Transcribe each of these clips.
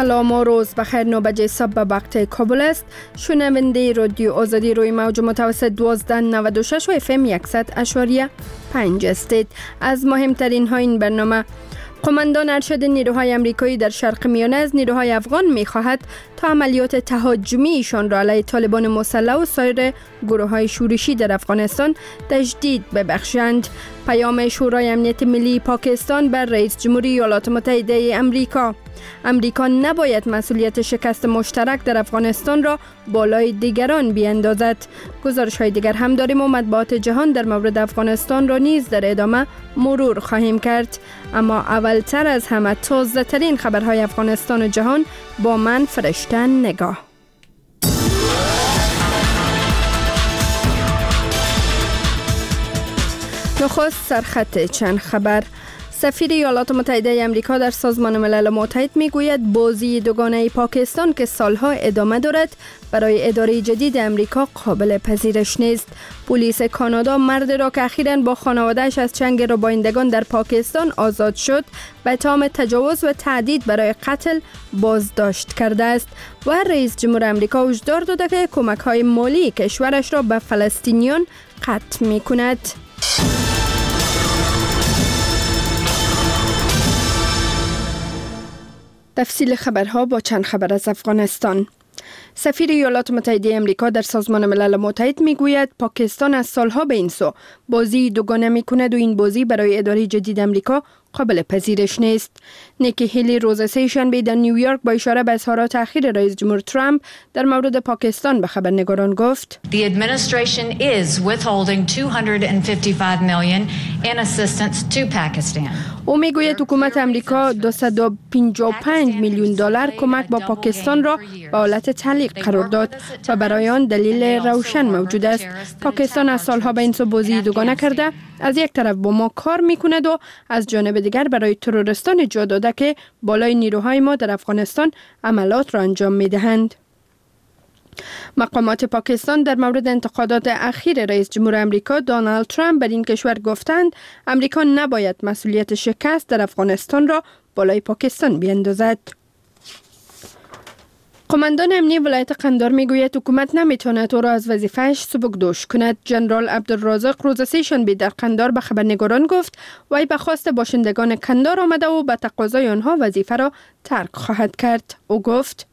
سلام و روز بخیر. 9 بجه صبح به وقت کابل است. شنونده رادیو آزادی روی موج متوسط 1296 و FM 100.5 هستید. از مهمترین ها این برنامه: قماندان ارشد نیروهای امریکایی در شرق میانه از نیروهای افغان می‌خواهد تا عملیات تهاجمیشان را علیه طالبان مسلح و سایر گروه‌های شورشی در افغانستان تجدید ببخشند. پیام شورای امنیت ملی پاکستان بر رئیس جمهوری ایالات متحده امریکا: امریکا نباید مسئولیت شکست مشترک در افغانستان را بالای دیگران بیاندازد. گزارش‌های دیگر هم داریم و مطبوعات جهان در مورد افغانستان را نیز در ادامه مرور خواهیم کرد. اما اولتر از همه تازه ترین خبرهای افغانستان و جهان با من فرشته نگاه. نخست سرخط چند خبر. سفیر ایالات متحده امریکا در سازمان ملل متحد میگوید بازی دوگانه پاکستان که سالها ادامه دارد برای اداره جدید امریکا قابل پذیرش نیست. پلیس کانادا مرد را که اخیراً با خانواده‌اش از چنگ ربایندگان در پاکستان آزاد شد به اتهام تجاوز و تهدید برای قتل بازداشت کرده است و رئیس جمهور امریکا هشدار داده که کمک‌های مالی کشورش را به فلسطینیان قطع می‌کند. تفصیل خبرها با چند خبر از افغانستان. سفیر ایالات متحده امریکا در سازمان ملل متحد میگوید پاکستان از سالها به این سو بازی دوگانه میکند و این بازی برای اداره جدید امریکا قابل پذیرش نیست. نیکی هیلی روز سه شنبه در نیویورک با اشاره به اظهارات اخیر رئیس جمهور ترامپ در مورد پاکستان به خبرنگاران گفت: The administration is withholding 255 million in assistance to Pakistan. او میگوید حکومت امریکا 255 میلیون دلار کمک با پاکستان را به حالت تعلیق قرار داد و برای آن دلیل روشن موجود است. پاکستان از سالها به این سو بازی دوگانه کرده، از یک طرف با ما کار میکند و از جانب دیگر برای تروریستان جا داده که بالای نیروهای ما در افغانستان عملات را انجام میدهند. مقامات پاکستان در مورد انتقادات اخیر رئیس جمهور امریکا دونالد ترامپ بر این کشور گفتند امریکا نباید مسئولیت شکست در افغانستان را بالای پاکستان بیاندازد. قماندان امنی ولایت قندهار میگوید حکومت نمیتواند او را از وظیفه‌اش سبکدوش کند. جنرال عبدالرازق روز سه شنبه در قندهار به خبرنگاران گفت وی به خواست باشندگان قندهار آمده و به تقاضای آنها وظیفه را ترک خواهد کرد. او گفت: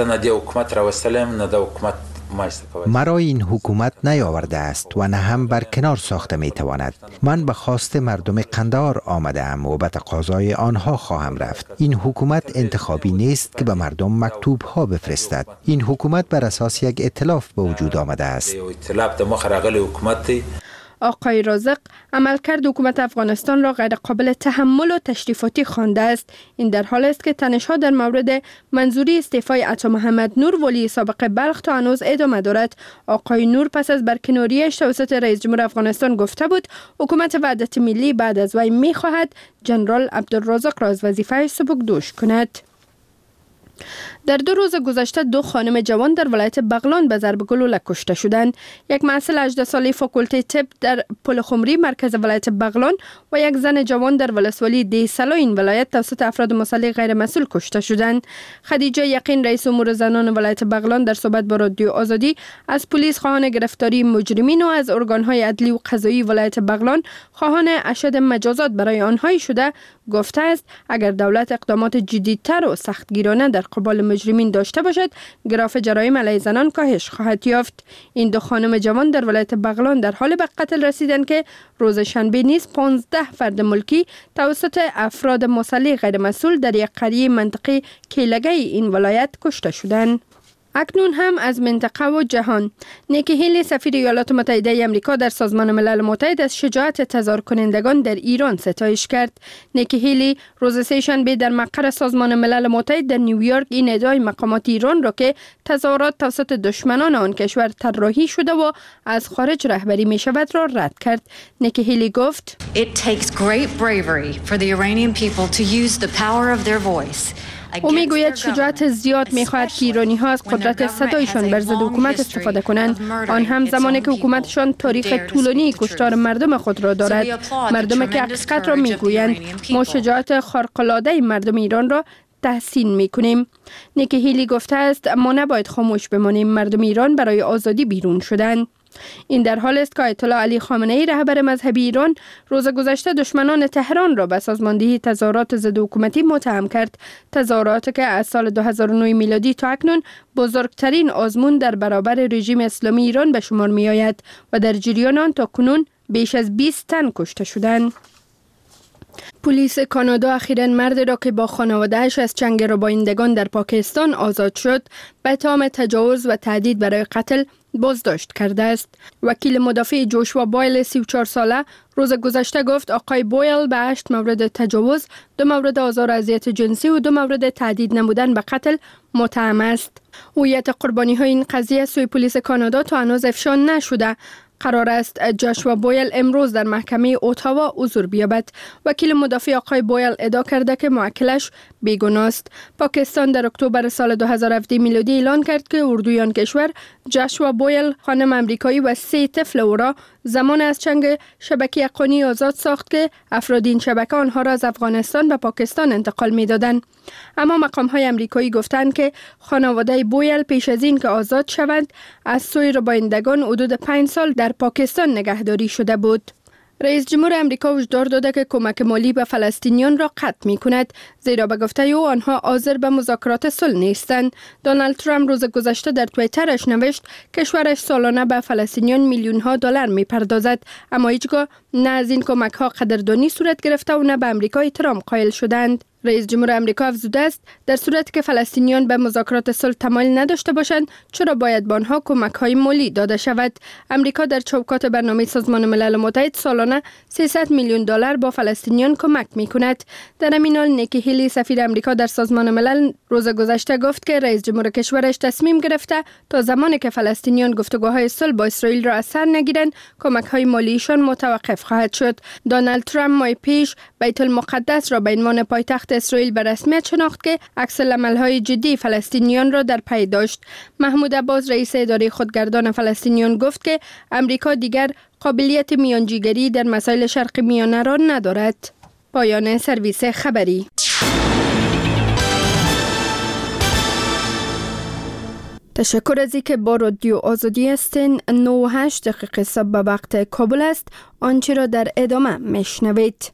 مرا این حکومت نیاورده است و نه هم بر کنار ساخته می تواند. من به خواست مردم قندهار آمده ام و به تقاضای آنها خواهم رفت. این حکومت انتخابی نیست که به مردم مکتوب ها بفرستد. این حکومت بر اساس یک ائتلاف به وجود آمده است. آقای رازق عملکرد حکومت افغانستان را غیر قابل تحمل و تشریفاتی خوانده است. این در حال است که تنش‌ها در مورد منظوری استعفای عطا محمد نور ولی سابق بلخ تا هنوز ادامه دارد. آقای نور پس از برکناریش توسط رئیس جمهور افغانستان گفته بود حکومت وحدت ملی بعد از وی می‌خواهد جنرال عبدالرازق را از وظیفه‌اش سبکدوش کند. در 2 روز گذشته 2 خانم جوان در ولایت بغلان به ضرب گلوله کشته شدند. یک محصل 18 ساله فاکولته طب در پل خمری مرکز ولایت بغلان و یک زن جوان در ولسوالی دیسلا این ولایت توسط افراد مسلح غیر مسئول کشته شدند. خدیجه یقین رئیس امور زنان ولایت بغلان در صحبت با رادیو آزادی از پلیس خواهان گرفتاری مجرمین و از ارگان‌های عدلی و قضایی ولایت بغلان خواهان اشد مجازات برای آنها شده گفته است اگر دولت اقدامات جدی‌تر و سختگیرانه در قبال مجرمین داشته باشد گراف جرایم علیه زنان کاهش خواهد یافت. این 2 خانم جوان در ولایت بغلان در حال به قتل رسیدند که روز شنبه نیز 15 فرد ملکی توسط افراد مسلح غیر مسئول در یک قریه منطقه کیلگه این ولایت کشته شدند. اکنون هم از منطقه و جهان. نیکی هیلی سفیر ایالات متحده امریکا در سازمان ملل متحد از شجاعت تظاهر کنندگان در ایران ستایش کرد. نیکی هیلی روز سه شنبه در مقر سازمان ملل متحد در نیویورک این ادعای مقامات ایران را که تظاهرات توسط دشمنان آن کشور طراحی شده و از خارج رهبری می شود را رد کرد. نیکی هیلی گفت: It takes great bravery for the Iranian people to use the power of their voice. او میگوید شجاعت زیاد میخواهد که ایرانی ها از قدرت صدایشان بر ضد حکومت استفاده کنند، آن هم زمانی که حکومتشان تاریخ طولانی کشتار مردم خود را دارد. مردم که حقیقت را میگویند. ما شجاعت خارق‌العاده مردم ایران را تحسین میکنیم. نیکی هیلی گفته است ما نباید خاموش بمانیم، مردم ایران برای آزادی بیرون شدند. این در حال است که آیت الله علی خامنه ای رهبر مذهبی ایران روز گذشته دشمنان تهران را به سازماندهی تظاهرات ضد حکومتی متهم کرد. تظاهراتی که از سال 2009 میلادی تا اکنون بزرگترین آزمون در برابر رژیم اسلامی ایران به شمار می آید و در جریان آن تا کنون بیش از 20 تن کشته شدند. پلیس کانادا اخیراً مردی را که با خانواده‌اش از چنگ ربایندگان در پاکستان آزاد شد به اتهام تجاوز و تهدید برای قتل بازداشت کرده است. وکیل مدافع جوشوا بویل 34 ساله روز گذشته گفت آقای بویل به 8 مورد تجاوز، 2 مورد آزار و اذیت جنسی و 2 مورد تهدید نمودن به قتل متهم است. هویت قربانی‌های این قضیه سوی پلیس کانادا تا هنوز افشا نشده. قرار است جوشوا بویل امروز در محکمه اتاوا حضور بیابد. وکیل مدافع آقای بویل ادعا کرده که موکلش بیگناه است. پاکستان در اکتبر سال 2017 میلادی اعلان کرد که اردوی آن کشور جوشوا بویل خانم امریکایی و 3 طفل او را زمان از چنگ شبکه حقانی آزاد ساخت که افراد این شبکه آنها را از افغانستان به پاکستان انتقال می‌دادند. اما مقام‌های امریکایی گفتند که خانواده بویل پیش از این که آزاد شوند از سوی ربایندگان حدود 5 سال در پاکستان نگهداری شده بود. رئیس جمهور امریکا هشدار داده که کمک مالی به فلسطینیان را قطع می کند، زیرا به گفته او آنها حاضر به مذاکرات صلح نیستند. دونالد ترامپ روز گذشته در توییترش نوشت کشورش سالانه به فلسطینیان میلیون ها دلار می پردازد، اما هیچگاه نه از این کمک ها قدردانی صورت گرفته و نه به امریکا احترام قائل شدند. رئیس جمهور امریکا افزوده است در صورتی که فلسطینیان به مذاکرات صلح تمایل نداشته باشند چرا باید به آنها کمک‌های مالی داده شود. امریکا در چوکات برنامه سازمان ملل متحد سالانه 300 میلیون دلار با فلسطینیان کمک می‌کند. در همین حال نیکی هیلی سفیر امریکا در سازمان ملل روز گذشته گفت که رئیس جمهور کشورش تصمیم گرفته تا زمانی که فلسطینیان گفتگوهای صلح با اسرائیل را از سر نگیرند کمک‌های مالیشان متوقف خواهد شد. دونالد ترامپ ماه پیش بیت المقدس را به عنوان پایتخت اسرائیل به رسمیت شناخت که عکس‌العمل‌های جدی فلسطینیان را در پی داشت. محمود عباس رئیس اداره خودگردان فلسطینیان گفت که امریکا دیگر قابلیت میانجیگری در مسائل شرق میانه را ندارد. پایان سرویس خبری. تشکر از اینکه با رادیو آزادی هستین. 9:08 دقیقه صبح به وقت کابل است. آنچه را در ادامه میشنوید.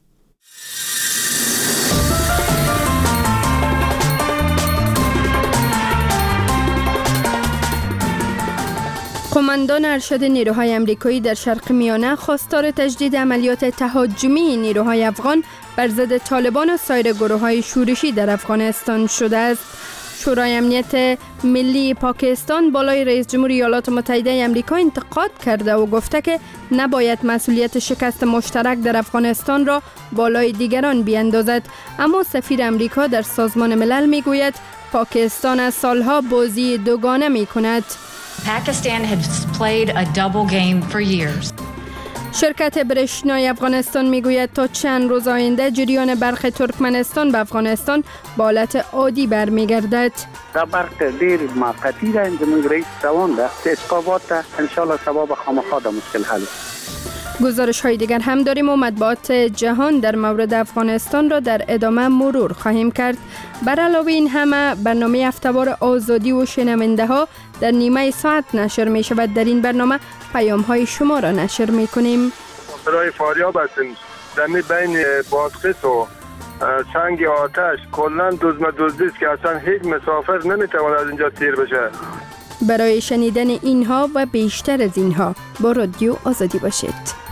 قماندان ارشد نیروهای امریکایی در شرق میانه خواستار تجدید عملیات تهاجمی نیروهای افغان بر ضد طالبان و سایر گروه‌های شورشی در افغانستان شده است. شورای امنیت ملی پاکستان بالای رئیس جمهور ایالات متحده امریکا انتقاد کرده و گفته که نباید مسئولیت شکست مشترک در افغانستان را بالای دیگران بیاندازد. اما سفیر امریکا در سازمان ملل میگوید پاکستان از سالها بازی دوگانه میکند. Pakistan has played a double game for years. شرکت برشنای افغانستان میگوید تا چند روز آینده جریان برق ترکمنستان به افغانستان به حالت عادی برمیگردد. دا برق ډیر موقتی ده، زموږ رئیس روان ده که اسقابات ده انشاءالله سبب خامخا دا مشکل حل. گزارش های دیگر هم داریم و مطبوعات جهان در مورد افغانستان را در ادامه مرور خواهیم کرد. بر علاوه این همه برنامه هفته‌وار آزادی و شنونده ها در نیمه ساعت نشر می شود. در این برنامه پیام های شما را نشر می کنیم. برای فاریاب هستیم در بین بادقیس و سنگ آتش کلن دزدیست که اصلا هیچ مسافر نمیتواند از اینجا تیر بشه. برای شنیدن اینها و بیشتر از اینها با رادیو آزادی باشید.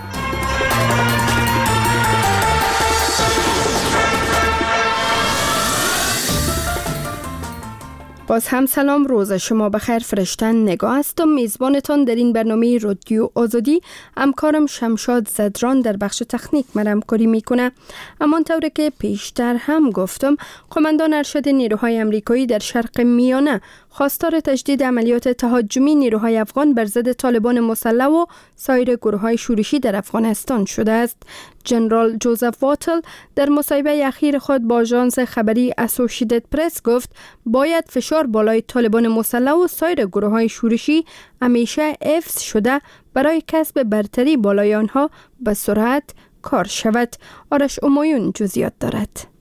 باز هم سلام، روز شما بخیر. فرشتن نگاه هستم، میزبانتان در این برنامه رادیو آزادی. همکارم شمشاد زدران در بخش تکنیک همکاری میکنه. همانطور که پیشتر هم گفتم، قماندان ارشد نیروهای امریکایی در شرق میانه خواستار تجدید عملیات تهاجمی نیروهای افغان بر ضد طالبان مسلح و سایر گروه‌های شورشی در افغانستان شده است. جنرال جوزف واتل در مصاحبه اخیر خود با آژانس خبری اسوسییتد پرس گفت باید فشار بالای طالبان مسلح و سایر گروه‌های شورشی همیشه حفظ شده برای کسب برتری بالای آنها به سرعت کار شود. آرش امایون جزئیات دارد.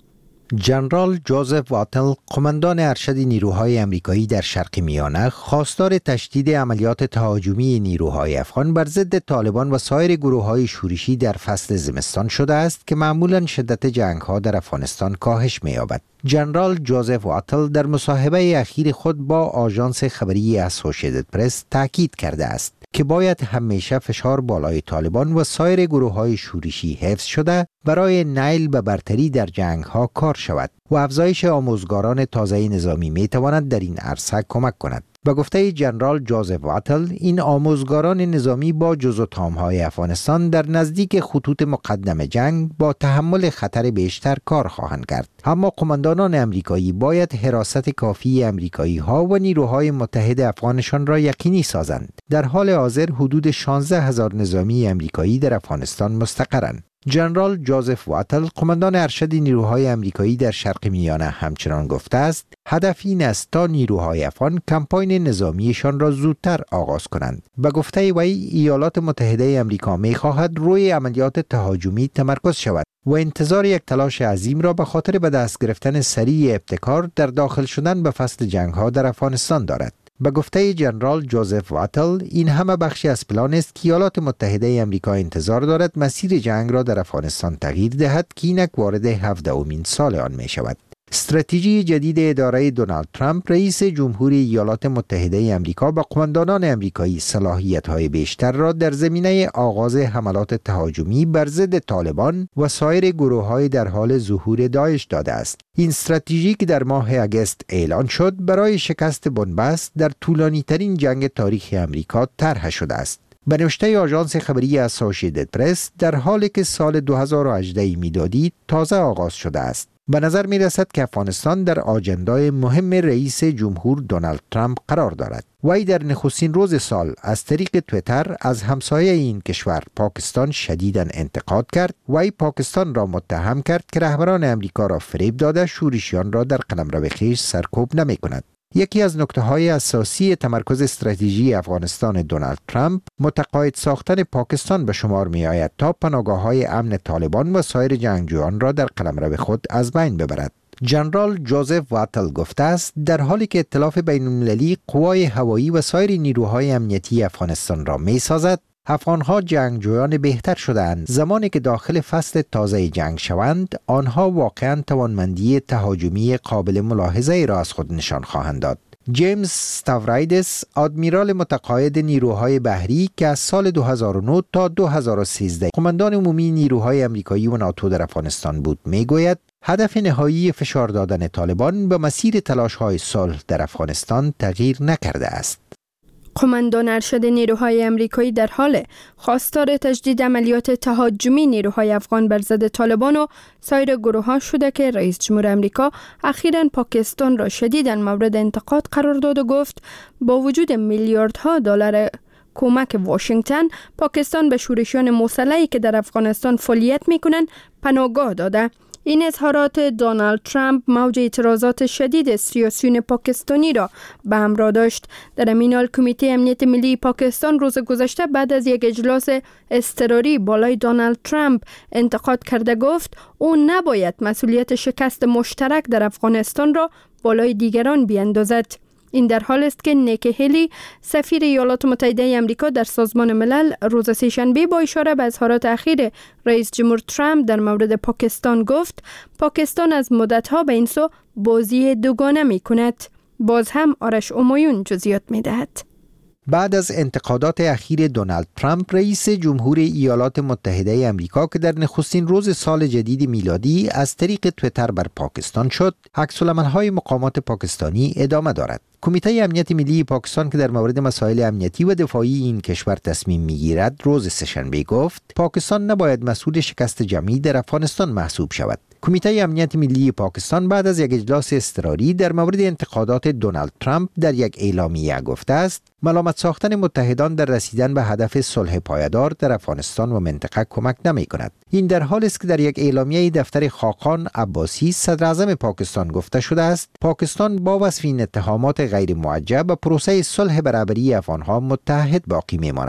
ژنرال جوزف واتل، قماندان ارشد نیروهای آمریکایی در شرق میانه، خواستار تشدید عملیات تهاجمی نیروهای افغان بر ضد طالبان و سایر گروه‌های شورشی در فصل زمستان شده است که معمولاً شدت جنگ‌ها در افغانستان کاهش می‌یابد. ژنرال جوزف واتل در مصاحبه اخیر خود با آژانس خبری اسوسییتد پرس تاکید کرده است که باید همیشه فشار بالای طالبان و سایر گروه‌های شورشی حفظ شده برای نیل به برتری در جنگ‌ها کار شود و افزایش آموزگاران تازه نظامی می‌تواند در این عرصه کمک کند. به گفته ژنرال جوزف واتل، این آموزگاران نظامی با جز و تام‌های افغانستان در نزدیک خطوط مقدم جنگ با تحمل خطر بیشتر کار خواهند کرد. اما قماندانان امریکایی باید حراست کافی امریکایی‌ها و نیروهای متحد افغانشان را یقینی سازند. در حال حاضر حدود 16,000 نظامی امریکایی در افغانستان مستقرند. ژنرال جوزف واتل، قماندان ارشد نیروهای آمریکایی در شرق میانه، همچنان گفته است هدف این است تا نیروهای افغان کمپاین نظامیشان را زودتر آغاز کنند. به گفته وی، ایالات متحده آمریکا می‌خواهد روی عملیات تهاجمی تمرکز شود و انتظار یک تلاش عظیم را به خاطر به دست گرفتن سریع ابتکار در داخل شدن به فصل جنگ‌ها در افغانستان دارد. به گفته ژنرال جوزف واتل، این همه بخشی از پلان است که ایالات متحده آمریکا انتظار دارد مسیر جنگ را در افغانستان تغییر دهد که اینک وارد 17مین سال آن می شود. استراتژی جدید اداره دونالد ترامپ، رئیس جمهوری ایالات متحده آمریکا، به قماندانان آمریکایی صلاحیت‌های بیشتر را در زمینه آغاز حملات تهاجمی بر ضد طالبان و سایر گروه‌های در حال ظهور داعش داده است. این استراتژی که در ماه اگست اعلان شد، برای شکست بنبست در طولانی‌ترین جنگ تاریخ آمریکا طرح شده است. به نوشته آژانس خبری اسوسییتد پرس، در حالی که سال 2018 میلادی تازه آغاز شده است، به نظر می رسد که افغانستان در آجندای مهم رئیس جمهور دونالد ترامپ قرار دارد. وی در نخستین روز سال از طریق تویتر از همسایه این کشور پاکستان شدیداً انتقاد کرد. وی پاکستان را متهم کرد که رهبران امریکا را فریب داده شورشیان را در قلمرو خویش سرکوب نمی کند. یکی از نکته‌های اساسی تمرکز استراتژی افغانستان دونالد ترامپ، متقاعد ساختن پاکستان به شمار می‌آید تا پناهگاه‌های امن طالبان و سایر جنگجویان را در قلمرو خود از بین ببرد. ژنرال جوزف واتل گفته است در حالی که ائتلاف بین‌المللی قوای هوایی و سایر نیروهای امنیتی افغانستان را می‌سازد، افغان‌ها جنگجویان بهتر شدند. زمانی که داخل فصل تازه جنگ شوند، آنها واقعاً توانمندی تهاجمی قابل ملاحظه‌ای را از خود نشان خواهند داد. جیمز ستاورایدس، آدمیرال متقاعد نیروهای بحری که از سال 2009 تا 2013 قماندان عمومی نیروهای آمریکایی و ناتو در افغانستان بود، میگوید هدف نهایی فشار دادن طالبان به مسیر تلاش‌های صلح در افغانستان تغییر نکرده است. قماندان ارشد نیروهای آمریکایی در حال خواستار تجدید عملیات تهاجمی نیروهای افغان بر ضد طالبان و سایر گروه‌ها شده که رئیس جمهور آمریکا اخیراً پاکستان را شدیداً مورد انتقاد قرار داد و گفت با وجود میلیاردها دلار کمک واشنگتن، پاکستان به شورشیان مسلحی که در افغانستان فعالیت می‌کنند پناهگاه داده. این اظهارات دونالد ترامپ موج اعتراضات شدید سیاسیون پاکستانی را به همراه داشت. در همین حال کمیته امنیت ملی پاکستان روز گذشته بعد از یک اجلاس اضطراری بالای دونالد ترامپ انتقاد کرده گفت او نباید مسئولیت شکست مشترک در افغانستان را بالای دیگران بیاندازد. این در حال است که نیکی هیلی، سفیر ایالات متحده آمریکا در سازمان ملل، روز سه‌شنبه با اشاره به اظهارات اخیر رئیس جمهور ترامپ در مورد پاکستان گفت پاکستان از مدت‌ها به این سو بازی دوگانه می‌کند. باز هم آرش امایون جزئیات می‌دهد. بعد از انتقادات اخیر دونالد ترامپ، رئیس جمهور ایالات متحده آمریکا که در نخستین روز سال جدید میلادی از طریق تویتر بر پاکستان شد، عکس‌العمل‌های مقامات پاکستانی ادامه دارد. کمیته امنیت ملی پاکستان که در مورد مسائل امنیتی و دفاعی این کشور تصمیم میگیرد، روز سه‌شنبه گفت پاکستان نباید مسئول شکست جمعی در افغانستان محسوب شود. کمیته امنیت ملی پاکستان بعد از یک اجلاس اضطراری در مورد انتقادات دونالد ترامپ در یک اعلامیه گفته است ملامت ساختن متحدان در رسیدن به هدف صلح پایدار در افغانستان و منطقه کمک نمی کند. این در حالی است که در یک اعلامیه دفتر خاقان عباسی، صدر اعظم پاکستان، گفته شده است پاکستان با وصف این اتهامات غیر موجه به پروسه صلح برابری افغانها متحد باقی می ماند.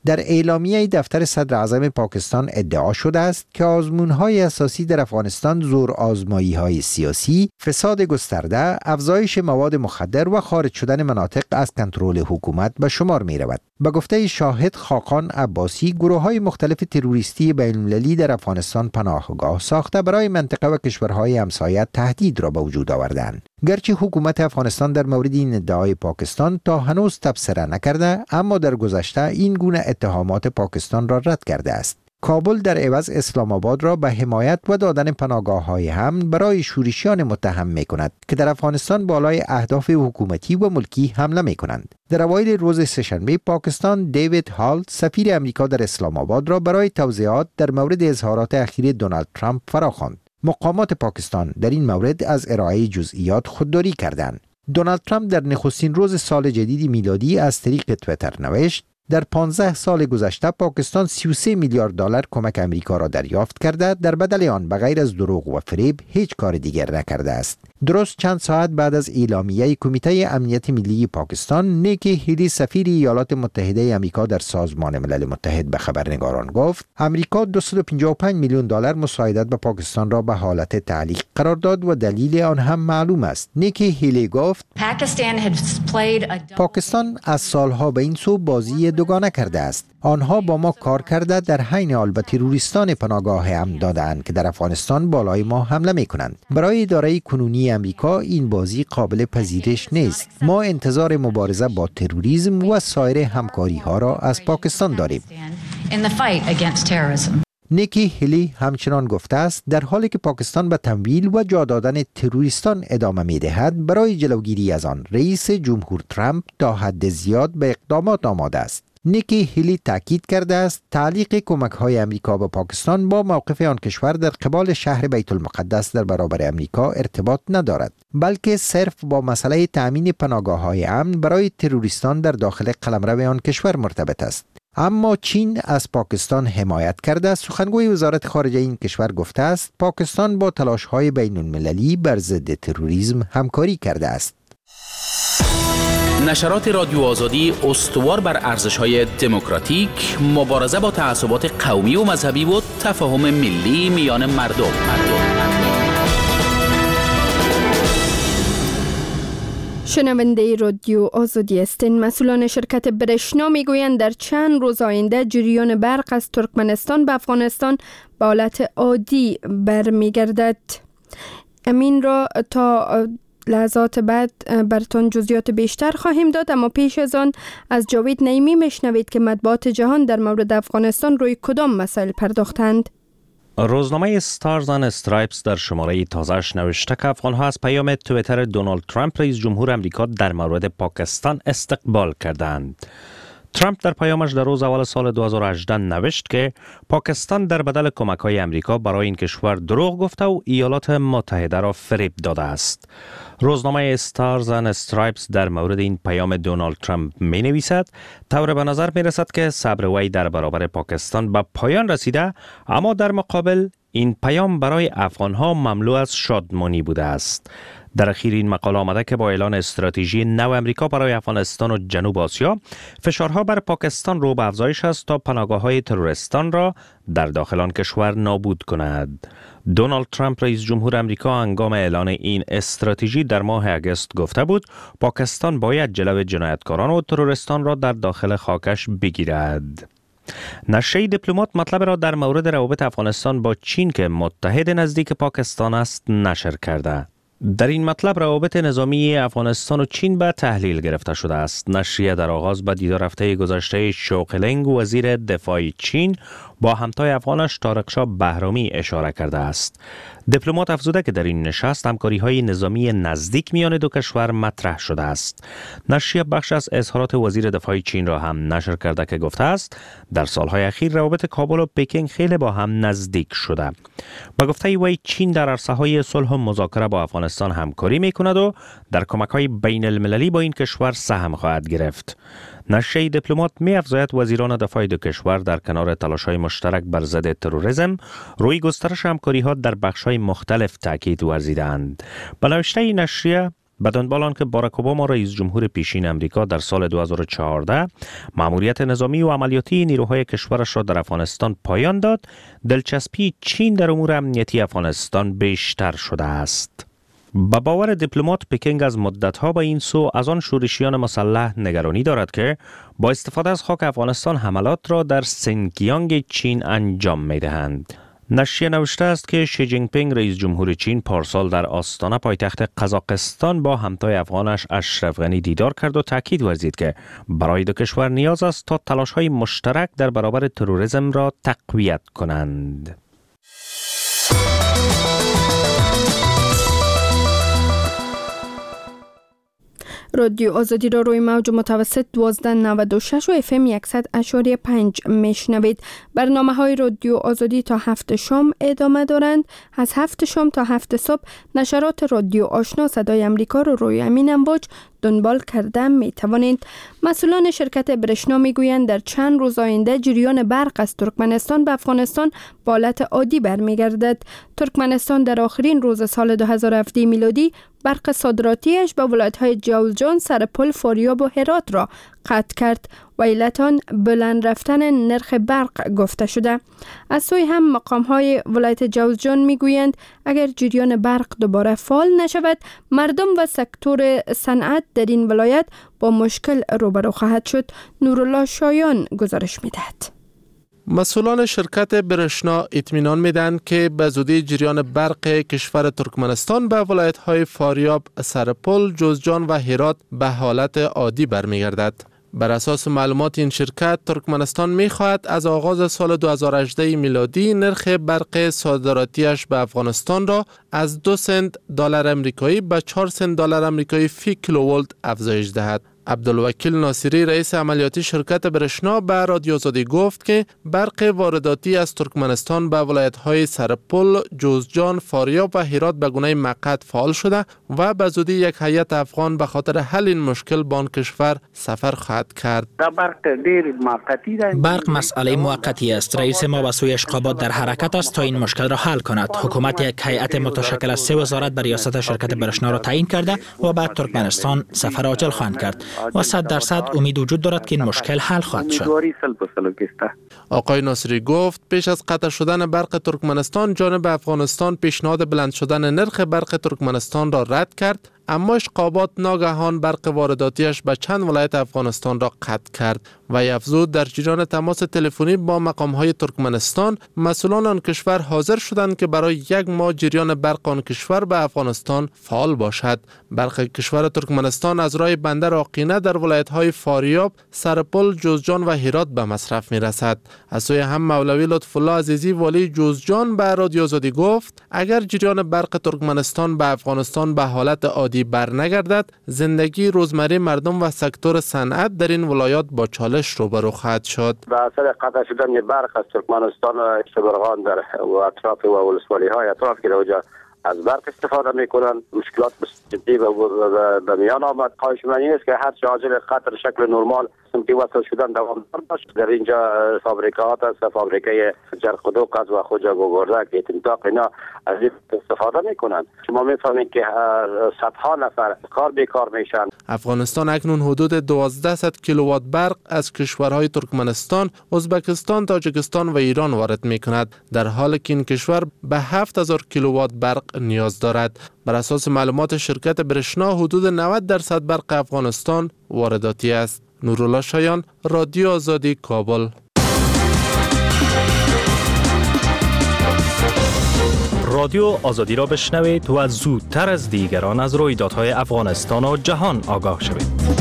در اعلامیه دفتر صدر اعظم پاکستان ادعا شده است که آزمون‌های اساسی در افغانستان زور آزمایی‌های سیاسی، فساد گسترده، افزایش مواد مخدر و خارج شدن مناطق از کنترل حکومت به شمار می‌رود. به گفته شاهد خاقان عباسی، گروه‌های مختلف تروریستی بین‌المللی در افغانستان پناهگاه ساخته برای منطقه و کشورهای همسایه تهدید را به وجود آوردند. گرچه حکومت افغانستان در مورد این ادعای پاکستان تا هنوز تبصره نکرده، اما در گذشته این گونه اتهامات پاکستان را رد کرده است. کابل در عوض اسلام آباد را به حمایت و دادن پناهگاه‌های امن برای شورشیان متهم می‌کند که در افغانستان بالای اهداف حکومتی و ملکی حمله می‌کنند. در اوایل روز سه‌شنبه پاکستان دیوید هال سفیر امریکا در اسلام آباد را برای توضیحات در مورد اظهارات اخیر دونالد ترامپ فراخواند. مقامات پاکستان در این مورد از ارائه جزئیات خودداری کردند. دونالد ترامپ در نخستین روز سال جدید میلادی از طریق توییتر نوشت: در 15 سال گذشته پاکستان 33 میلیارد دلار کمک امریکا را دریافت کرده، در بدل آن بغیر از دروغ و فریب هیچ کار دیگر نکرده است. درست چند ساعت بعد از اعلامیه کمیته امنیت ملی پاکستان، نیکی هیلی سفیر ایالات متحده امریکا در سازمان ملل متحد به خبرنگاران گفت امریکا 255 میلیون دلار مساعدت به پاکستان را به حالت تعلیق قرار داد و دلیل آن هم معلوم است. نیکی هیلی گفت پاکستان از سالها به این سو بازی دوگانه کرده است. آنها با ما کار کرده، در حین حال به تروریستان پناهگاه امن دادند که در افغانستان بالای ما حمله می‌کنند. برای اداره کنونی امریکا این بازی قابل پذیرش نیست. ما انتظار مبارزه با تروریسم و سایر همکاری‌ها را از پاکستان داریم. نیکی هیلی همچنان گفته است در حالی که پاکستان به تمویل و جا دادن تروریستان ادامه می‌دهد، برای جلوگیری از آن رئیس جمهور ترامپ تا حد زیاد به اقدامات آماده است. نیکی هیلی تاکید کرده است تعلیق کمک‌های امریکا به پاکستان با موقف آن کشور در قبال شهر بیت المقدس در برابر امریکا ارتباط ندارد، بلکه صرف با مسئله تأمین پناهگاه‌های امن برای تروریستان در داخل قلمرو آن کشور مرتبط است. اما چین از پاکستان حمایت کرده است. سخنگوی وزارت خارجه این کشور گفته است پاکستان با تلاش‌های بین‌المللی بر ضد تروریسم همکاری کرده است. نشرات رادیو آزادی استوار بر ارزش‌های دموکراتیک، مبارزه با تعصبات قومی و مذهبی و تفاهم ملی میان مردم. شنونده رادیو آزادی هستین. مسئولان شرکت برشنا میگویند در چند روز آینده جریان برق از ترکمنستان به افغانستان به حالت عادی برمیگردد. امین را تا لحظات بعد براتون جزئیات بیشتر خواهیم داد، اما پیش از آن از جاوید نعیمی میشنوید که مطبوعات جهان در مورد افغانستان روی کدام مسائل پرداختند. روزنامه استارز اند استرایپس در شماره تازه‌اش نوشته که افغان‌ها از پیام توییتر دونالد ترامپ رئیس جمهور آمریکا در مورد پاکستان استقبال کردند. ترامپ در پیامش در روز اول سال 2018 نوشت که پاکستان در بدل کمک‌های آمریکا برای این کشور دروغ گفته و ایالات متحده را فریب داده است. روزنامه استارز اند استرایپس در مورد این پیام دونالد ترامپ می نویسد طور به نظر می رسد که صبر وی در برابر پاکستان به پایان رسیده، اما در مقابل این پیام برای افغان‌ها مملو از شادمانی بوده است. در اخیر این مقاله آمده که با اعلان استراتژی نو امریکا برای افغانستان و جنوب آسیا، فشارها بر پاکستان رو به افزایش است تا پناهگاه‌های تروریستان را در داخل آن کشور نابود کند. دونالد ترامپ رئیس جمهور آمریکا هنگام اعلان این استراتژی در ماه اگست گفته بود پاکستان باید جلو جنایتکاران و تروریستان را در داخل خاکش بگیرد. نشریه دیپلمات مطلب را در مورد روابط افغانستان با چین که متحد نزدیک پاکستان است نشر کرده. در این مطلب روابط نظامی افغانستان و چین به تحلیل گرفته شده است. نشریه در آغاز به دیدار هفته گذشته شوقلنگ وزیر دفاع چین با همتای افغانش طارق شاه بهرامی اشاره کرده است. دیپلمات افزوده که در این نشست همکاری‌های نظامی نزدیک میان دو کشور مطرح شده است. نشریه بخش از اظهارات وزیر دفاع چین را هم نشر کرده که گفته است در سالهای اخیر روابط کابل و پکینگ خیلی با هم نزدیک شده. با گفته وی چین در عرصه‌های صلح و مذاکره با افغانستان همکاری می‌کند و در کمک‌های بین‌المللی با این کشور سهم خواهد گرفت. نشریه دیپلمات می‌افزاید وزیران دفاع دو کشور در کنار تلاش‌های مشترک بر ضد تروریسم روی گسترش همکاری‌ها در بخش‌های مختلف تاکید ورزیدند. به نوشته نشریه به دنبال آنکه باراک اوباما رئیس جمهور پیشین امریکا در سال 2014 مأموریت نظامی و عملیاتی نیروهای کشورش را در افغانستان پایان داد، دلچسپی چین در امور امنیتی افغانستان بیشتر شده است. با باور دیپلمات پکینگ از مدت‌ها به این سو از آن شورشیان مسلح نگرانی دارد که با استفاده از خاک افغانستان حملات را در سینکیانگ چین انجام می‌دهند. نشریه نوشته است که شی جین پینگ رئیس جمهور چین پارسال در آستانه پایتخت قزاقستان با همتای افغانش اشرف غنی دیدار کرد و تاکید ورزید که برای دو کشور نیاز است تا تلاش‌های مشترک در برابر تروریسم را تقویت کنند. رادیو آزادی را روی موج متوسط 1296 و FM 100.5 میشنوید. برنامه های رادیو آزادی تا 7 شام ادامه دارند. از 7 شام تا 7 صبح نشرات رادیو آشنا صدای امریکا رو روی امین امواج دنبال کرده می توانید. مسئولان شرکت برشنا می گویند در چند روز آینده جریان برق از ترکمنستان به افغانستان به حالت عادی برمیگردد. ترکمنستان در آخرین روز سال 2017 میلادی برق صادراتیش به ولایت‌های جوزجان، سرپل، فاریاب و هرات را قطع کرد و علت آن بلند رفتن نرخ برق گفته شده. از سوی هم مقام‌های ولایت جوزجان می‌گویند اگر جریان برق دوباره فعال نشود، مردم و سکتور صنعت در این ولایت با مشکل روبرو خواهد شد. نورالله شایان گزارش می‌دهد. مسئولان شرکت برشنا اطمینان میدن که به زودی جریان برق کشور ترکمنستان به ولایت‌های فاریاب، سرپل، جوزجان و هرات به حالت عادی برمیگردد. بر اساس معلومات این شرکت، ترکمنستان می‌خواهد از آغاز سال 2018 میلادی نرخ برق صادراتیش به افغانستان را از 2 سنت دلار آمریکایی به 4 سنت دلار آمریکایی فی کیلوولت افزایش دهد. عبدالوکیل ناصری رئیس عملیاتی شرکت برشنا به رادیو آزادی گفت که برق وارداتی از ترکمنستان به ولایت‌های سرپل، جوزجان، فاریاب و هرات به گونه موقت فعال شده و به زودی یک هیئت افغان به خاطر حل این مشکل به آن کشور سفر خواهد کرد. برق مسئله موقتی است. رئیس ما به سوی اشقابات در حرکت است تا این مشکل را حل کند. حکومت یک هیئت متشکل از 3 وزارت به ریاست شرکت برشنا را تعیین کرده و بعد ترکمنستان سفر عاجل خواهند کرد و 100% امید وجود دارد که این مشکل حل خواهد شد. آقای ناصری گفت پیش از قطع شدن برق ترکمنستان، جانب افغانستان پیشنهاد بلند شدن نرخ برق ترکمنستان را رد کرد، اما اشقابات ناگهان برق وارداتیش به چند ولایت افغانستان را قطع کرد و افزود در جریان تماس تلفنی با مقام‌های ترکمنستان، مسئولان آن کشور حاضر شدند که برای 1 ماه جریان برق آن کشور به افغانستان فعال باشد. برق کشور ترکمنستان از راه بندر آقینه در ولایت‌های فاریاب، سرپل، جوزجان و هرات به مصرف می‌رسد. از سوی هم مولوی لطف الله عزیزی والی جوزجان به رادیو آزادی گفت اگر جریان برق ترکمنستان به افغانستان به حالت عادی برنگردد، زندگی روزمره مردم و سکتور صنعت در این ولایات با چالش روبرو خواهد شد. به اثر قطع شدن برق از ترکمنستان و شبرغان در اطراف و ولسوالی‌های اطراف که اونجا از برق استفاده میکنن، مشکلات جدی به میان آمد. خواهش من این است که هر چه عاجل قطع شکل نرمال که وصل شدن دوام داشت. در اینجا فابریکات است، فابریکه جرق و دوغ است و خوجا گوگردک، اتنتاق، اینا از این استفاده میکنن. شما میفهمید که صدها نفر کار بیکار میشن. افغانستان اکنون حدود 1200 کیلووات برق از کشورهای ترکمنستان، ازبکستان، تاجیکستان و ایران وارد میکند، در حالی که این کشور به 7000 کیلووات برق نیاز دارد. بر اساس معلومات شرکت برشنا، حدود 90% برق افغانستان وارداتی است. نورالله شایان، رادیو آزادی، کابل. رادیو آزادی را بشنوید و زودتر از دیگران از رویدادهای افغانستان و جهان آگاه شوید.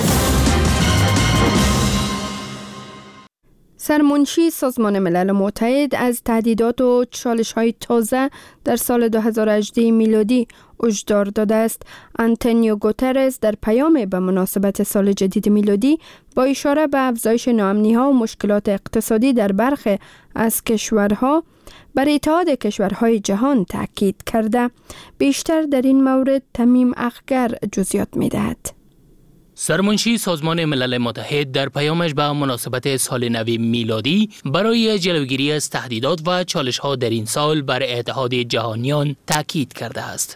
سرمنشی سازمان ملل متحد از تهدیدات و چالش‌های تازه در سال 2018 میلادی هشدار داده است. آنتونیو گوترز در پیام به مناسبت سال جدید میلادی با اشاره به افزایش ناامنی‌ها و مشکلات اقتصادی در برخی از کشورها بر اتحاد کشورهای جهان تاکید کرده. بیشتر در این مورد تمیم اخگر جزئیات می‌دهد. سرمنشی سازمان ملل متحد در پیامش به مناسبت سال نو میلادی برای جلوگیری از تهدیدات و چالش‌ها در این سال بر اتحاد جهانیان تاکید کرده است.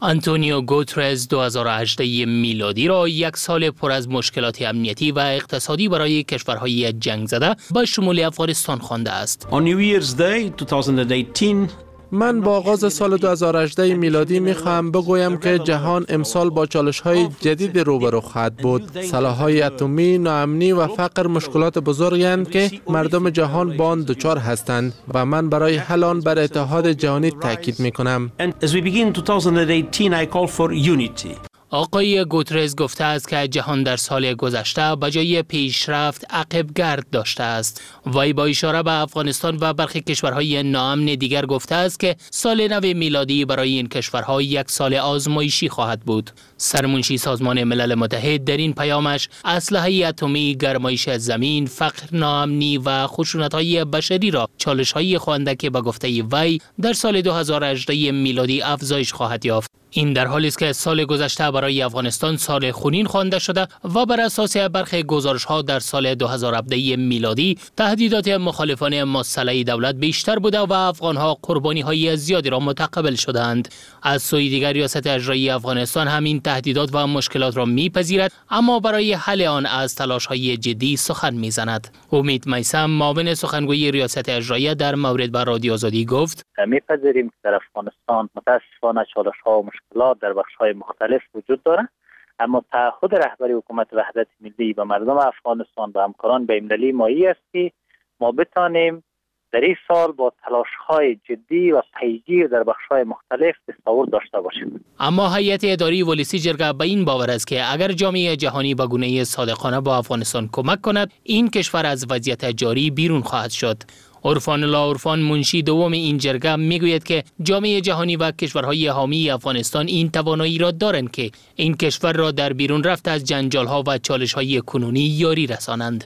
آنتونیو گوترز 2018 میلادی را یک سال پر از مشکلات امنیتی و اقتصادی برای کشورهای جنگ زده با شمول افغانستان خوانده است. On New Year's Day 2018 من با آغاز سال 2018 میلادی میخواهم بگویم که جهان امسال با چالش‌های جدید روبرو خواهد بود. سلاح‌های اتمی، ناامنی و فقر مشکلات بزرگی هستند که مردم جهان با آن دچار هستند و من برای حل آن بر اتحاد جهانی تاکید میکنم. and as we begin 2018 I call for unity. آقای گوترز گفته است که جهان در سال گذشته به جای پیشرفت عقب گرد داشته است. وی با اشاره به افغانستان و برخی کشورهای ناامن دیگر گفته است که سال نو میلادی برای این کشورها یک سال آزمایشی خواهد بود. سرمنشی سازمان ملل متحد در این پیامش اسلحه اتمی، گرمایش زمین، فقر، ناامنی و خشونت‌های بشری را چالش‌های خوانده که به گفته وی در سال 2018 میلادی افزایش خواهد یافت. این در حالی است که سال گذشته برای افغانستان سال خونین خوانده شده و بر اساس برخی گزارش‌ها در سال 2017 میلادی تهدیدات مخالفان مسلح دولت بیشتر بوده و افغان‌ها قربانی‌های زیادی را متقبل شدند. از سوی دیگر ریاست اجرایی افغانستان همین تهدیدات و مشکلات را می‌پذیرد، اما برای حل آن از تلاش‌های جدی سخن می‌زند. امید میثم، معاون سخنگوی ریاست اجرایی در مورد با رادیو آزادی گفت: می‌پذیریم که در افغانستان متأسفانه چالش‌ها و مشکلات در بخش‌های مختلف وجود دارد، اما تعهد رهبری حکومت وحدت ملی و مردم افغانستان و همکاران بین‌المللی مایه است که ما بتانیم در این سال با تلاش‌های جدی و پیگیر در بخش‌های مختلف تصور داشته باشیم. اما هیئت اداری ولسی جرگه به این باور است که اگر جامعه جهانی به گونه صادقانه با افغانستان کمک کند، این کشور از وضعیت جاری بیرون خواهد شد. عرفان الله عرفان، منشی دوم این جرگه، میگوید که جامعه جهانی و کشورهای حامی افغانستان این توانایی را دارند که این کشور را در بیرون رفت از جنجال‌ها و چالش‌های کنونی یاری رسانند.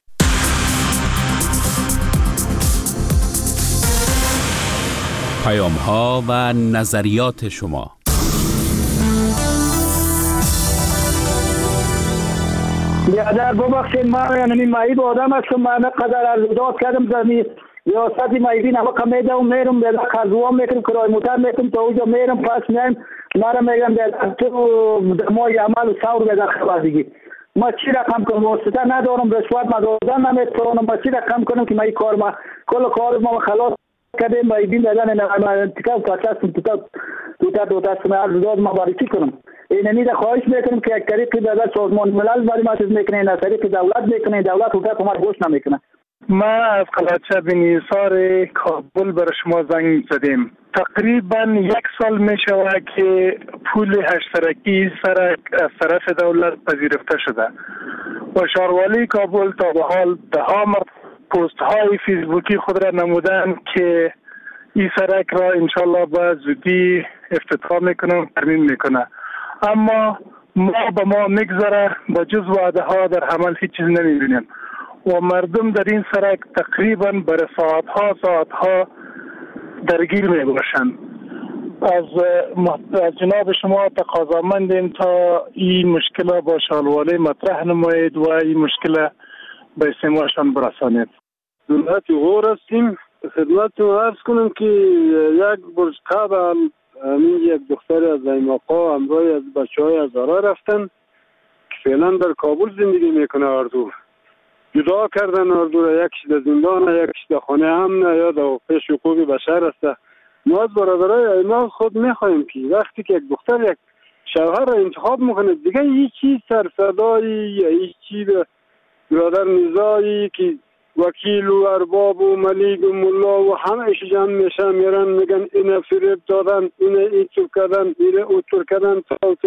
پیام‌ها و نظریات شما. بیادر ببخشید، من معیب آدم هستم. من قدر عرضات کردم در ریاست معیبین همه که میدم میرم بیادر خرزوان میکنم، کرای موتر میکنم تا اونجا میرم، پس میایم مرا میگم بیادر تو مای عمل سور بیادر خبر دیگی. ما چی رقم کنم؟ واسطه ندارم، رشوت مدادن نمیتونم. ما چی رقم کنم که ما این کار ما کل کار ما خلاص کردیم معیبین بیادر انتقال کاساستم دو تا سمه عرضات ما باری چی کنم؟ این امید خواهش میکنم که یک طریقی بیادر سازمان ملل برای ما چیز میکنه، این طریق دولت میکنه، دولت حکومت ما گوش نمیکنه. ما از قلعه بن حصار کابل برای شما زنگ زدیم. تقریبا یک سال می شود که پول اشتراکی سرک از طرف دولت پذیرفته شده و شهروالی کابل تا به حال ده ها پست های فیسبوکی خود را نمودن که این سرک را انشالله با زودی افتتاح میکنه و ترمیم میکنه، اما ما میگذره با جز وعده ها در عمل هیچ چیز نمیبینیم و مردم در این سرک تقریبا برای ساعتها درگیر می باشند. از جناب شما تقاضامندیم تا این مشکل با شالواله مطرح نمایید و این مشکل به استماعشان برسانید. دولت غور هستیم. خدمت عرض کنم که یک برج قبل یک دختری از ایماقا همراه از بچه های هزاره رفتن که فعلا در کابل زندگی میکنه. اردو جدا کردن اردو را، یکیش در زندان، یکیش در خانه امن یا در پیش حقوق بشر است. ما از برادرای ایماق خود میخواهیم که وقتی که یک دختر یک شوهر را انتخاب میکنه دیگه هیچ چیز سرصدایی یا هیچ چیز برادر نزایی که وکیل و ارباب و ملیک و ملا و همه ایش جمع میشن میرن میگن اینه فریب دادن، اینه ایچو کردن، اینه اوتور کردن.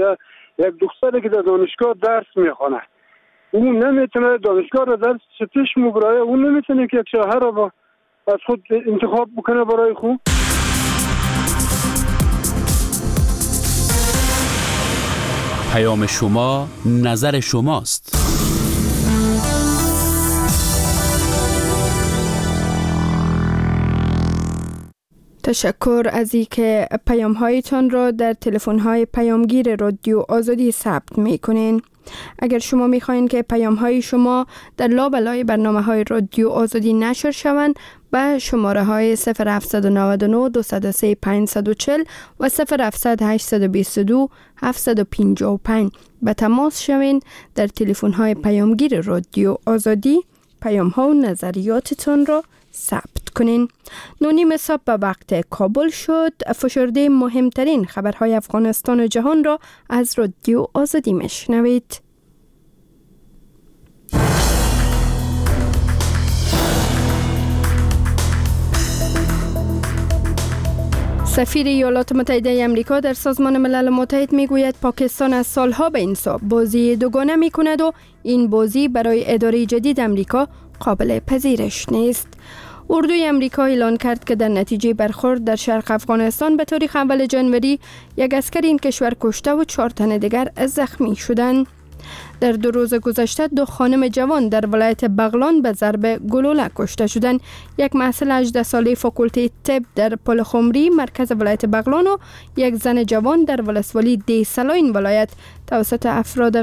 یک دختری که در دانشگاه درس میخونه اون نمیتونه دانشگاه را درس چطش مبرایه، اون نمیتونه که یک شوهر را از خود انتخاب بکنه برای خود. پیام شما، نظر شماست. تشکر از اینکه پیام هایتان را در تلفن های پیامگیر رادیو آزادی ثبت می کنین. اگر شما میخواین که پیام های شما در لابلای برنامه های رادیو آزادی نشر شوند، به شماره های 0799 203 540 و 0700 822 755 به تماس شوین. در تلفن های پیامگیر رادیو آزادی پیام ها و نظریاتتون را ثبت کنین. 9:30 صبح به وقت کابل شد. فشرده مهمترین خبرهای افغانستان و جهان را از رادیو آزادی میشنوید. سفیر ایالات متحده آمریکا در سازمان ملل متحد میگوید پاکستان از سالها به این سو بازی دوگانه می کند و این بازی برای اداره جدید آمریکا قابل پذیرش نیست. اردوی آمریکا اعلان کرد که در نتیجه برخورد در شرق افغانستان به تاریخ اول جنوری یک اسکر این کشور کشته و 4 تن دیگر زخمی شدند. در 2 روز گذشته 2 خانم جوان در ولایت بغلان به ضرب گلوله کشته شدند. یک محصل 18 ساله فاکولته طب در پلخمری مرکز ولایت بغلان و یک زن جوان در ولسوالی دیسلا این ولایت توسط افراد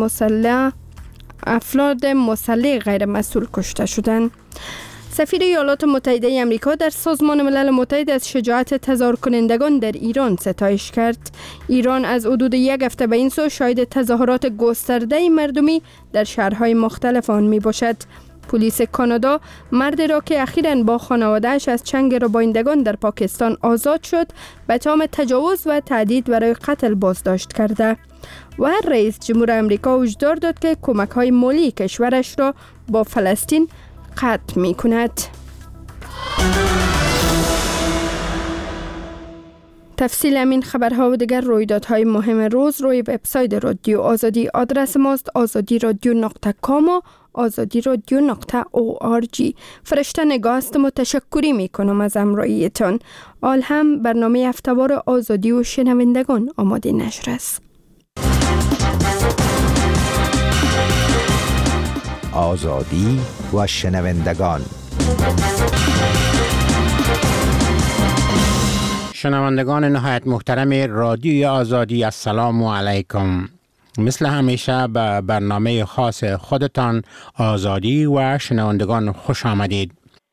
مسلح غیر مسئول کشته شدند. سفیر ایالات متحده آمریکا در سازمان ملل متحد از شجاعت تظاهر کنندگان در ایران ستایش کرد. ایران از حدود 1 هفته به این سو شاهد تظاهرات گسترده مردمی در شهرهای مختلف آن می باشد. پلیس کانادا مردی را که اخیراً با خانواده‌اش از چنگ ربایندگان در پاکستان آزاد شد به تهم تجاوز و تهدید برای قتل بازداشت کرده و رئیس جمهور آمریکا هشدار داد که کمک‌های مالی کشورش را با فلسطین قطع می کند. تفصیل همین خبرها و دیگر رویدادهای مهم روز روی وبسایت رادیو آزادی. آدرس ماست azadi.radio.com و azadi.radio.org. فرشته نگاه هستم و تشکری می کنم از همراهیتان. آل هم برنامه هفته‌وار آزادی و شنوندگان آماده نشر است. آزادی و شنوندگان. شنوندگان نهایت محترم رادیوی آزادی، السلام علیکم. مثل همیشه به برنامه خاص خودتان آزادی و شنوندگان خوش آمدید.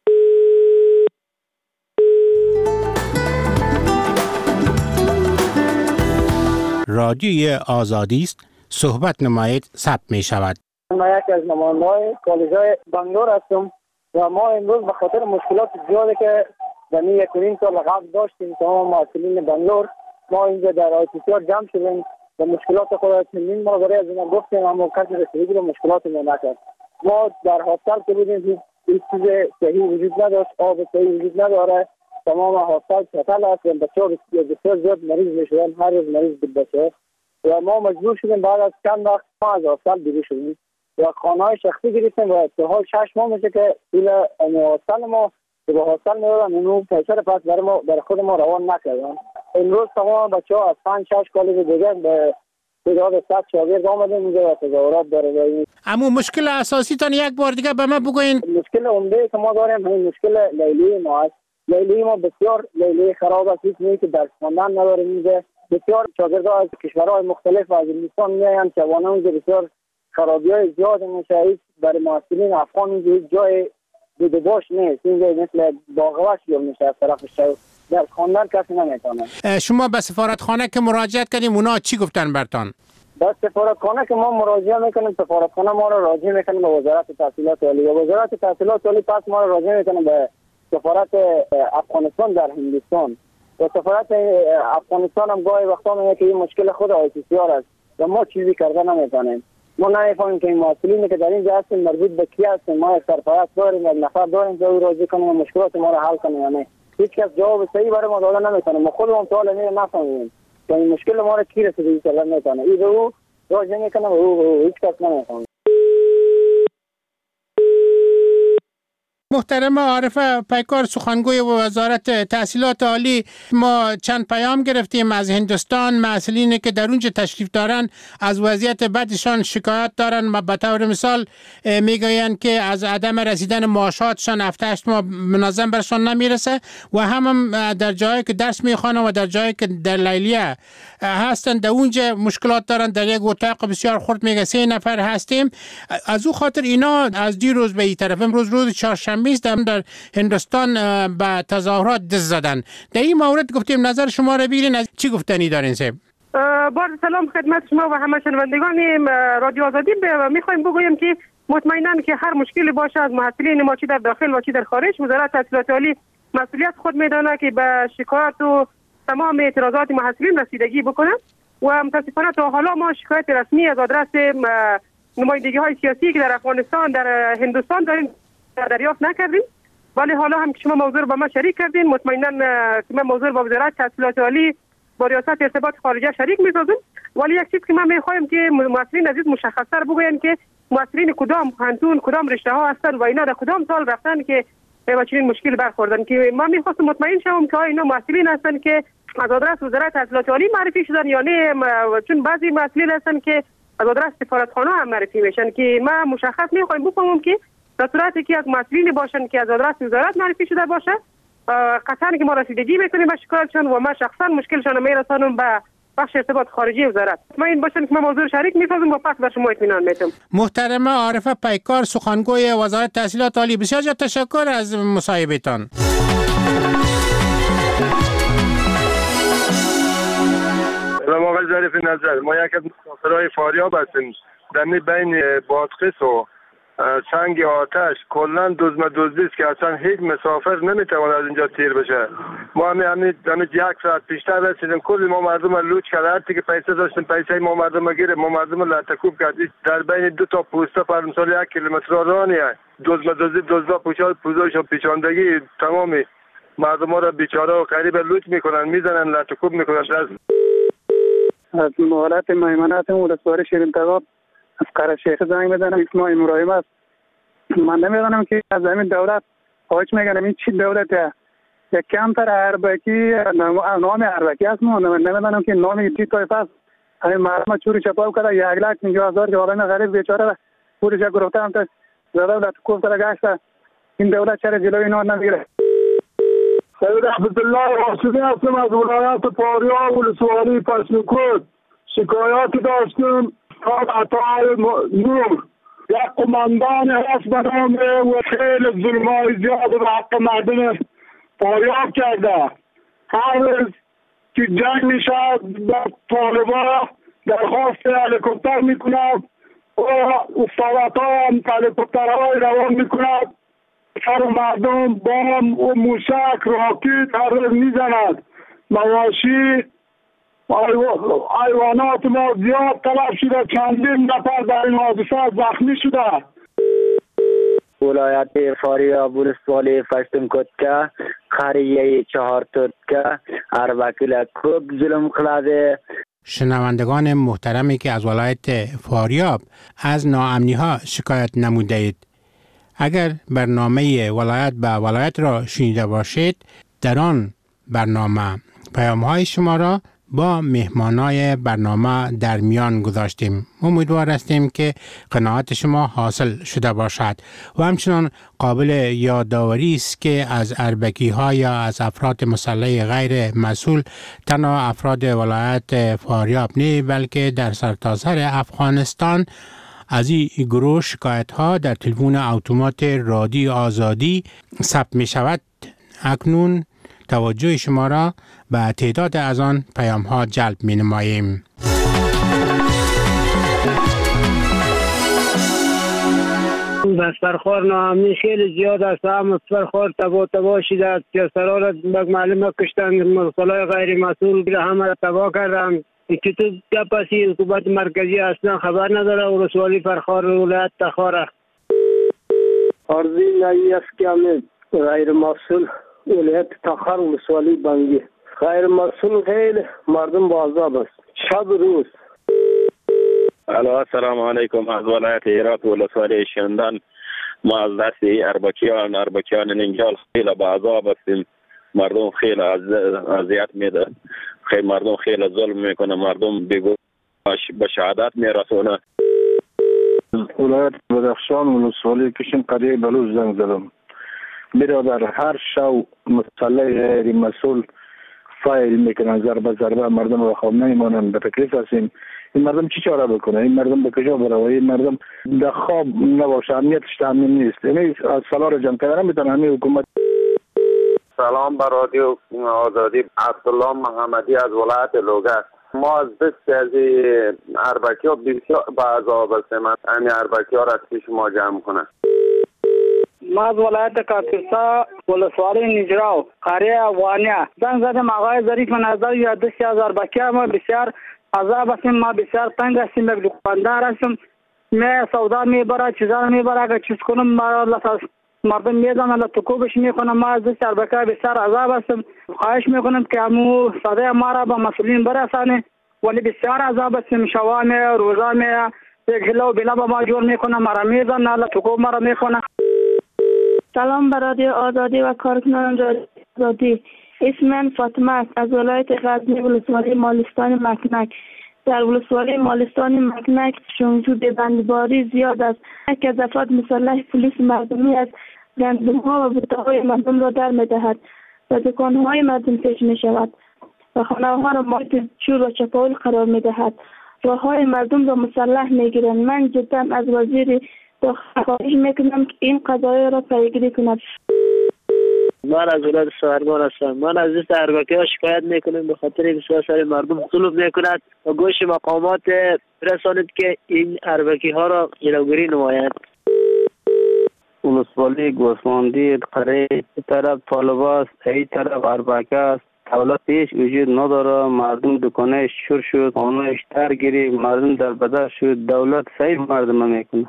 رادیوی آزادی است، صحبت نمایید ثبت می شود. من یکی از نماینده‌های کالج‌های بنگلور هستم و ما امروز به خاطر مشکلات زیادی که در 1.5 سال قبل داشتیم تمام مسئولین بنگلور، ما اینجا در آی‌تی جمع شدیم و مشکلات خود چندین ما برای از اینا گفتیم اما کسی رسیدگی به مشکلات ما نکرد. ما در هاستل که بودیم هیچ چیز صحیح وجود نداشت، آب صحیح وجود نداره، تمام هاستل شتل است و بچه‌ها بسیار زیاد مریض میشدن، هر روز مریض بود بچه و ما مجبور شدیم بعد از چند وقت ما از هاستل بیرون شدیم و خانه‌های شخصی گرفتیم و تا حال 6 ماه میشه که پول هاستل ما که به هاستل میدادن اونو پیسه پس برای خود ما روان نکردن. امروز تمام بچه‌ها از 5-6 کالج دیگه به تعداد 100 شاگرد آمدن اینجا و تظاهرات داره. اما مشکل اساسی تان یک بار دیگه به من بگوین. مشکل عمده که ما داریم همین مشکل لیلی ما است. لیلی ما بسیار لیلی خراب است، هیچ نیست که درس خواندن نداریم اینجا. بسیار شاگردها از کشورهای مختلف از هندوستان میآیند که وانه بسیار خرابی‌های زیاد میشه. برای محصلین افغان اینجا جای دیده باش نیست، اینجا مثل باغوش یا میشه از طرف شو در خواندن کسی نمیتونه. شما به سفارتخانه که مراجعت کردیم اونا چی گفتن برتان؟ به سفارتخانه که ما مراجعه میکنیم، سفارتخانه ما را راجع میکنه به وزارت تحصیلات عالی و وزارت تحصیلات عالی پس ما را راجع میکنه به سفارت افغانستان در هندوستان و سفارت افغانستان هم گاهی وقتا میگه که این مشکل خود ICCR است و ما چیزی کرده نمیتونیم. ما نمیفهمیم که این مسئولینی که در اینجا هستن مربوط به کی هستن. ما یک سرپرست داریم، یک نفر داریم که او راضی کنه مشکلات ما را حل کنه یا نه. هیچ کس جواب صحیح برای ما دادن نمیتونه. ما خودمون تا حالا نفهمیم که این مشکل ما را کی رسیدگی کردن نمیتونه. این او راضی میکنه و او هیچ کس نمیفهمه. محترم عارف پیکار، سخنگوی وزارت تحصیلات عالی، ما چند پیام گرفتیم از هندوستان. مسئولینی که در اونجا تشریف دارن از وضعیت بدشان شکایت دارن. ما به طور مثال میگویند که از عدم رسیدن معاشاتشان 7-8 ماه منظم برشان نمیرسه و هم در جایی که درس میخوانن و در جایی که در لیلیه هستن در اونجا مشکلات دارن. در یک اتاق بسیار خرد میگه 3 نفر هستیم. از او خاطر اینا از دیروز به این طرف، امروز روز چهارشنبه است، در هندوستان به تظاهرات دست زدن. در این مورد گفتیم نظر شما را بگیرین، از چی گفتنی دارین صاحب؟ با سلام خدمت شما و همه شنوندگان رادیو آزادی. میخوایم بگویم که مطمئنا که هر مشکلی باشه از محصلین ما چی در داخل و چی در خارج، وزارت تحصیلات عالی مسئولیت خود میدانه که به شکایت و تمام اعتراضات محصلین رسیدگی بکنه و متاسفانه تا حالا ما شکایت رسمی از آدرس نمایندگی های سیاسی که در افغانستان در هندوستان داریم دریافت نکردیم، ولی حالا هم که شما موضوع رو با ما شریک کردین، مطمئنا که من موضوع با وزارت تحصیلات عالی با ریاست ارتباط خارجه شریک می‌سازم. ولی یک چیز که من می‌خوایم که مسئولین عزیز مشخص‌تر بگوین که مسئولین کدام پانتون کدام رشته ها هستن و اینا در کدام سال رفتن که با چنین مشکل برخوردن، که ما می‌خواستم مطمئن شوم که اینا مسئولین هستن که از آدرس وزارت تحصیلات عالی معرفی شدن یا نه، چون بعضی مسئولین هستن که از آدرس سفارتخانه هم معرفی میشن، که ما مشخص می‌خوایم بفهمم که در صورتی که از مسئولین باشن که از آدرس وزارت معرفی شده باشه قطعا که ما رسیدگی میکنیم به شکایتشون و ما شخصا مشکلشون رو میرسانم به بخش ارتباط خارجی وزارت. مطمئن باشن که ما موضوع شریک میسازم و پس به شما اطمینان میدم. محترم عارفه پیکار، سخنگوی وزارت تحصیلات عالی، بسیار تشکر از مصاحبهتان. سلام آقای ظریف نظر، ما یک از مسافرهای فاریاب هستیم. در بین بادغیس و سنگ آتش کلا دزدی است که اصلا هیچ مسافر نمیتواند از اینجا تیر بشه. ما همین 1 ساعت پیشتر رسیدیم، کلی ما مردم لوچ کرد، هر کی که پیسه داشتیم پیسه ما مردم گیره، ما مردم لطکوب کرد. در بین 2 تا پوسته پر مثال 1 کیلومتر رانیه دزدا پوزش و پیچاندگی تمام مردم را بیچاره و غریب لوچ میکنن، میزنن، لطکوب میکنن. از مهلت میمنات ولسوالی شیرین تگاب از قرار شیخ زنگ بزنم. اسماعیل مرایم است. من نمیدانم که از همین دولت خواهش میکنم این چی دولته، یک کمتر اربکی نام اربکی است. من نمیدانم که نامی چی طایفه است. همین مردم چوری چپاو کرده 1,50,000 که آدم غریب بیچاره پولش گرفته هم تا دولت کوفت گشته. این دولت چرا جلوی اینا نمیگیره؟ سید رحمت الله راشدی هستم از ولایت فاریاب ولسوالی پشمکود. شکایاتی داشتیم تا عطای نور، یک قماندان هست به نام و خیلی ظلمای زیاد به حق مردم فاریاب کرده. هر روز که جنگ میشه به طالبا درخواست هلیکوپتر میکنند و استوات ها هم هلیکوپترهای روان میکنند، سر مردم بام و موشک راکت هر روز میزند. مواشی حیوانات ما زیاد تلف شده، چندین نفر در این حادثه زخمی شده. ولایت فاریاب ولسوالی پشتمکود قریه 4 ترک اربکیل کوب ظلم خلاده. شنوندگان محترمی که از ولایت فاریاب از ناامنی ها شکایت نموده اید، اگر برنامه ولایت به ولایت را شنیده باشید، در آن برنامه پیام های شما را با مهمانای برنامه در میان گذاشتیم. امیدوار هستیم که قناعت شما حاصل شده باشد و همچنان قابل یادآوری است که از اربکی ها یا از افراد مسلح غیر مسئول تنها افراد ولایت فاریاب نه، بلکه در سرتاسر افغانستان از این گروه شکایت ها در تلفن اتومات رادیو آزادی ثبت می شود. اکنون توجه شما را به تعداد از آن پیام ها جلب می نماییم. بسترخوار ناامنی خیلی زیاد است. هم بسترخوار تباه شده، سیاسترها را معلومه کشتن، مسئولای غیر مسئول همه را تباه کردن. که تو پسی حکومت مرکزی اصلا خبر نداره. ولسوالی فرخار ولایت تخاره عرضی نایی است که همه غیر مسئول ولایت تخار ولسوالی بنگی غیر مسئول خیلی مردم با عذاب است شب روز. السلام علیکم. از ولایت هرات ولسوالی شندان ما از دست اربکیان نینجال خیلی به عذاب هستیم. مردم خیلی اذیت میده، خیلی مردم خیلی ظلم میکنه، مردم بگو به شهادت میرسونه. ولایت بدخشان ولسوالی کشم قریه بلوچ زنگ زدم. برادر هر شو مسئله غیر مسئول فایل میکنن، ضربه مردم رو خواب نمیمانن، به تکلیف هستیم. این مردم چی چاره بکنه؟ این مردم به کجا بره؟ این مردم در خواب نباشه، امنیتش تامین نیست. یعنی از سالار جمع کردن میتونه همین حکومت. سلام بر رادیو آزادی. عبدالله محمدی از ولایت لوگر. ما از دست از اربکی ها بسیار به عذاب هستیم. همین اربکی ها را از پیش ما جمع کنه. ما از ولایت کاپیسا ولسوالی نجراو قریه افغانیه زنگ زدم آقای ظریف نظر یا دستی از اربکی ما بسیار عذاب هستیم. ما بسیار تنگ هستیم، یک دکاندار هستیم، می سودا میبره، چیزا میبره، اگر چیز کنم مردم میدن لطکوبش میکنم. ما از دست اربکی بسیار عذاب هستیم. خواهش میکنم که همو صدای ما را به مسئولین برسانه، ولی بسیار عذاب هستیم. شوامه روزامه یک هلو بلا با ما جور میکنم، مرا میدن لطکوب مرا میکنه. سلام بر رادیو آزادی و کارکنان رادیو آزادی. اسم من فاطمه است، از ولایت غزنی ولسوالی مالستان مکنک. در ولسوالی مالستان مکنک وجود بندباری زیاد است. یک از افراد مسلح پلیس مردمی از گندم‌ها و بوته‌های مردم را در می‌دهد و دکان‌های مردم پیش می‌شود و خانه‌ها را مورد چور و چپاول قرار می‌دهد. راه‌های مردم را مسلح می‌گیرند. من جدا از وزیر خواهش میکنم که این قضایه را پیگیری کند. من از ولایت سوارگان هستم. من از دست اربکی ها شکایت میکنم به خاطر بسیار سر مردم ظلم میکند و گوش مقامات برسانید که این اربکی ها را جلوگیری نماید. ولسوالی گوسفندی قریه طرف طالباست، ای طرف اربکی است. دولت پیش وجود نداره، مردم دکانه شور شد، خانهش درگیری، مردم در بدر شد. دولت صحیح مردم میکنه.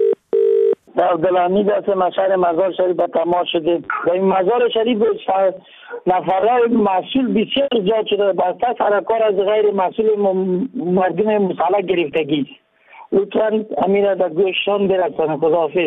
در عبدالحمید هستم، شهر مزار شریف به تماس شده. در این مزار شریف نفرهای مسئول بسیار زیاد شده. بسته سرکار از غیر مسئول مردم مسلح گرفتگی. لطفاً امیر در گوششان برسانه. خداحافظ.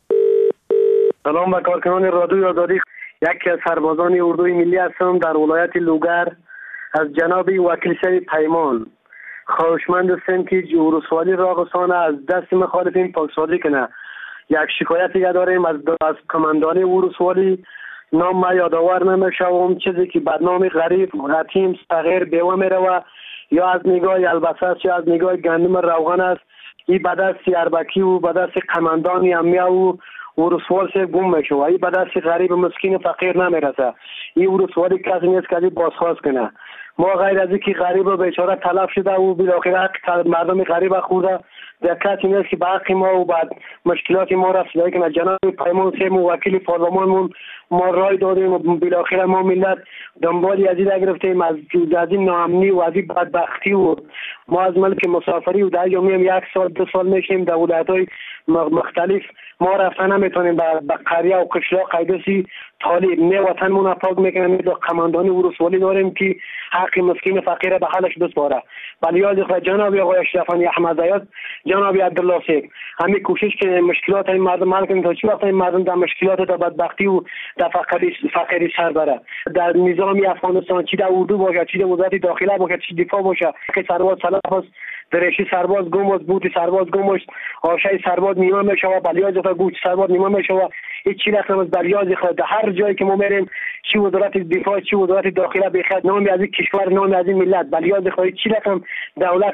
سلام به کارکنان رادیو آزادی. یکی از سربازان اردوی ملی هستم در ولایت لوگر. از جناب وکیل صاحب پیمان خواهشمند هستم که ولسوالی راغستان از دست مخالفین پاکسازی کنه. یک شکایتی داریم از کماندان ولسوالی. نام ما یادآور نمیشوم، چیزی که بدنام غریب یتیم صغیر بیوه میروه، یا از نگاه البسه است یا از نگاه گندم روغن است. این به دست اربکی و به دست کماندان امیه و ولسوال سے گم میشه و این به دست غریب مسکین فقیر نمیرسه. این ولسوالی کسی نیست که بازخواست کنه. ما غیر از اینکه غریب بیچاره تلف شده و بالاخره حق مردم غریب خورده، در کسی نیست که به حق ما و بعد مشکلات ما را رسیدگی کنه. جناب پیمان صاحب وکیل پارلمانمون ما رای دادیم و بالاخره ما ملت دنبالی از این گرفتیم، از این ناامنی و از این بدبختی و ما از ملک مسافری و در یومیم 1 سال 2 سال میشیم در ولایت‌های مختلف. ما رفتن نمیتونیم به قریه و قشلاق قیدسی طالب نه وطنمون پاک میکنیم. دو قماندانی ولسوالی داریم که حق مسکین فقیر به حالش بسپاره. ولی یاد خود جناب آقای اشرف احمد زیاد، جناب عبدالله صاحب همین کوشش که مشکلات این مردم حل کنیم تا چه وقت این مردم در مشکلات در بدبختی و در فقری سر بره. در نظام افغانستان چی در اردو باشه، چی در وزارت داخله باشه، چی دفاع باشه، که سرباز سلاح است، درشی سرباز گم است، بوت سرباز گم است، آشای سرباز نیمه میشه، بلیاز خود گوش سرباز نیمه میشه. هیچ چیز نکنم از بلیاز خود. هر جایی که ما میریم، چی وزارت دفاع، چی وزارت داخله، بخاطر نامی از این کشور، نامی از این ملت، بلیاز خود چی نکنم دولت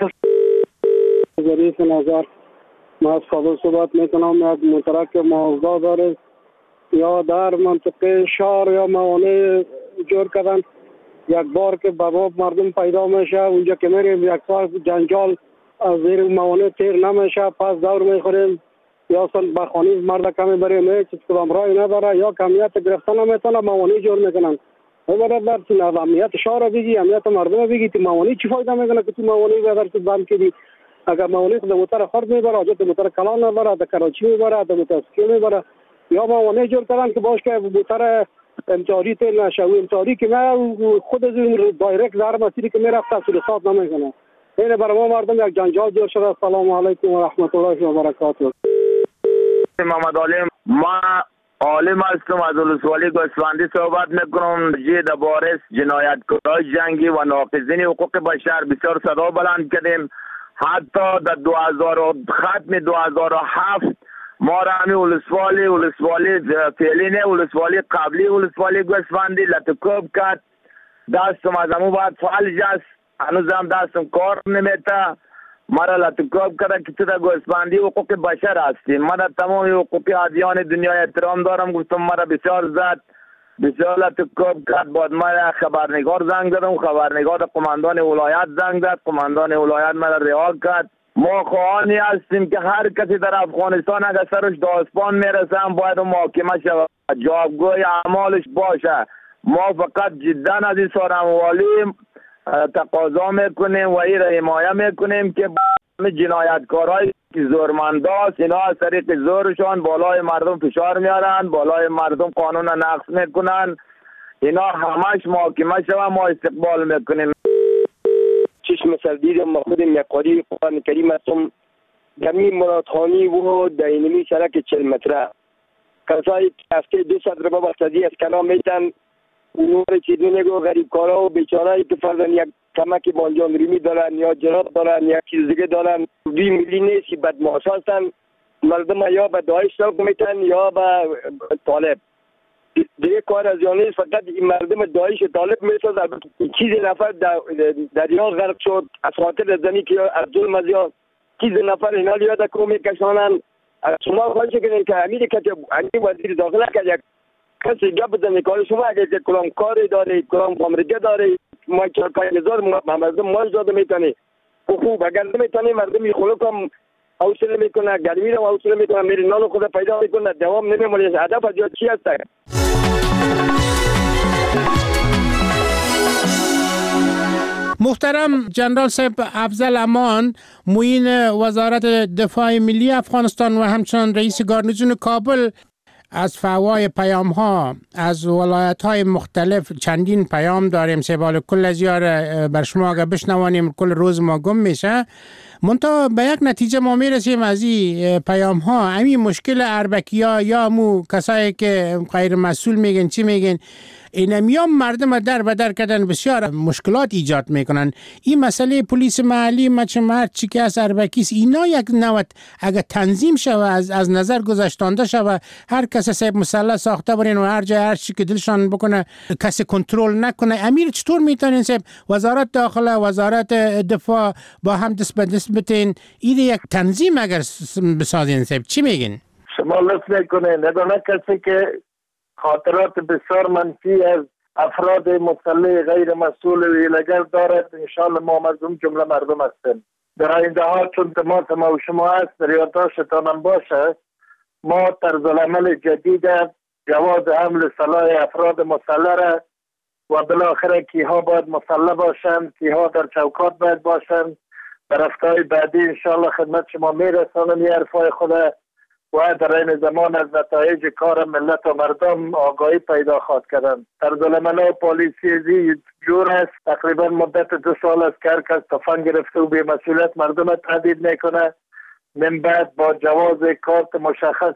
ظریف نظر. ما از کابل صحبت میکنم. یک مترک موضوع داره یا در منطقه شهر یا موانع جور کردن. یک بار که بابا مردم پیدا میشه اونجا که میریم یک سال جنجال از زیر موانع تیر نمیشه، پس دور میخوریم یا اصلا به خانه مرد کمی بریم هیچ کدام رای نداره یا کمیت گرفتن نمیتونه موانع جور میکنن. باید در چین امنیت شهر بگی، امنیت مردم بگی، تو موانع چی فایده میکنه که تو موانع بدر تو بند کردی. اگر موانع خود موتر خرد میبره، حاجت موتر کلان نبره، در کراچی میبره، در متاسکی میبره، یا موانع جور کردن که باش که موتر امتحاری تیل نشه و امتحاری که نه خود از این دایرکت در مسیری که میرفت تحصیلات نمیکنه. این برای ما مردم یک جنجال جور شده. السلام علیکم و رحمت الله و برکاته. هستم محمد عالم. ما عالم هستم از ولسوالی گوسفندی صحبت میکنم. درباره جنایتکارای جنگی و ناقضین حقوق بشر بسیار صدا بلند کردیم. حتی در ختم 2007 ما را همین ولسوالی فعلی نه، ولسوالی قبلی ولسوالی گوسفندی لطکوب کرد. دستم از همون باید فعال جست، هنوز هم دستم کار نمیته. مرا لطکوب کرده که تو در گوسفندی حقوق بشر هستی. من در تمام حقوقی ادیان دنیا احترام دارم. گفتم مرا بسیار زد، بسیار لطکوب کرد. بعد مرا خبرنگار زنگ زدم، خبرنگار قماندان ولایت زنگ زد، قماندان ولایت مرا رها کرد. ما خواهانی هستیم که هر کسی در افغانستان اگر سرش داستان میرسه باید محاکمه شود، جوابگوی اعمالش باشه. ما فقط جدا از این سارنوالی تقاضا میکنیم و این را حمایه میکنیم که جنایتکارهای زورمنداست، اینا از طریق زورشان بالای مردم فشار میارن، بالای مردم قانون نقض میکنن. اینا همش محاکمه شود. ما استقبال میکنیم. چشم سردیدم ما خودم یک قاری قرآن کریم هستم. دمی مرادخانی و دینمی سرک 40 متره کسایی هفته 200 ربا بستدی از کنا میتن. اونور چیزی نگو غریب کارا و بیچارهایی که فرضاً یک کمک بانجان ریمی دارن یا جناب دارن یا چیز دیگه دارن، 2 ملی نیستی بدمعاش هستن. مردم یا به داعش سوق میتن یا به طالب. دیگه کار از یا نیست. فقط این مردم داعش طالب میسازن. چیز نفر دریا غرق شد از خاطر زنی که از ظلم از یا چیز نفر اینا لیاده که میکشانن. از شما خواهش کنید که امیر کتب وزیر داخله که یک کسی گپ بزنه کار شما اگر که کلام کاری داره، کلام عمرگه داره، ما 4-5 هزار مردم ماش داده میتونه. خوب اگر نمیتونه مردم خلق هم حوصله میکنه، گرمی رو حوصله میکنه، میره نان خود پیدا میکنه، دوام نمیمونه. هدف از چی هست؟ محترم جنرال صاحب افضل امان، معین وزارت دفاع ملی افغانستان و همچنان رئیس گارنیزون کابل از فوای پیام ها از ولایت های مختلف چندین پیام داریم. سبال کل از یار بر شما اگر بشنوانیم کل روز ما گم میشه. منتها به یک نتیجه ما میرسیم از این پیام ها. همین مشکل اربکی ها یا مو کسایی که غیر مسئول میگن چی میگن، اینمیان مردم در بدر کردن بسیار مشکلات ایجاد میکنن. این مسئله پلیس محلی مرد چی که از اربکیست، اینا یک نوع اگر تنظیم شوه از نظر گذاشتانده شوه، هر کس صاحب مسلح ساخته برین و هر جای هر چی که دلشان بکنه کسی کنترل نکنه. امیر چطور میتونین صاحب وزارت داخله وزارت دفاع با هم دست به دست بتین این یک تنظیم اگر بسازین صاحب؟ چی میگین؟ شما لطف میکنه ندانه کسی که خاطرات بسیار منفی از افراد مسلح غیر مسئول و حیله‌گر دارد. انشاءالله ما مردم جمله مردم هستیم. در آینده ها چون تماس ما و شما هست در یادداشتتان هم باشه، ما طرز العمل جدید جواز حمل سلاح افراد مسلح را و بالاخره کیها باید مسلح باشند، کیها در چوکات باید باشند. در هفته‌های بعدی انشاءالله خدمت شما میرسانم یه حرفای خود و در این زمان از نتایج کار ملت و مردم آگاهی پیدا خواهد کردن. طرز العمل پلیسی جور است. تقریبا مدت 2 سال است که هر کس تفنگ گرفته و به مسئولیت مردم تهدید میکنه. من بعد با جواز کارت مشخص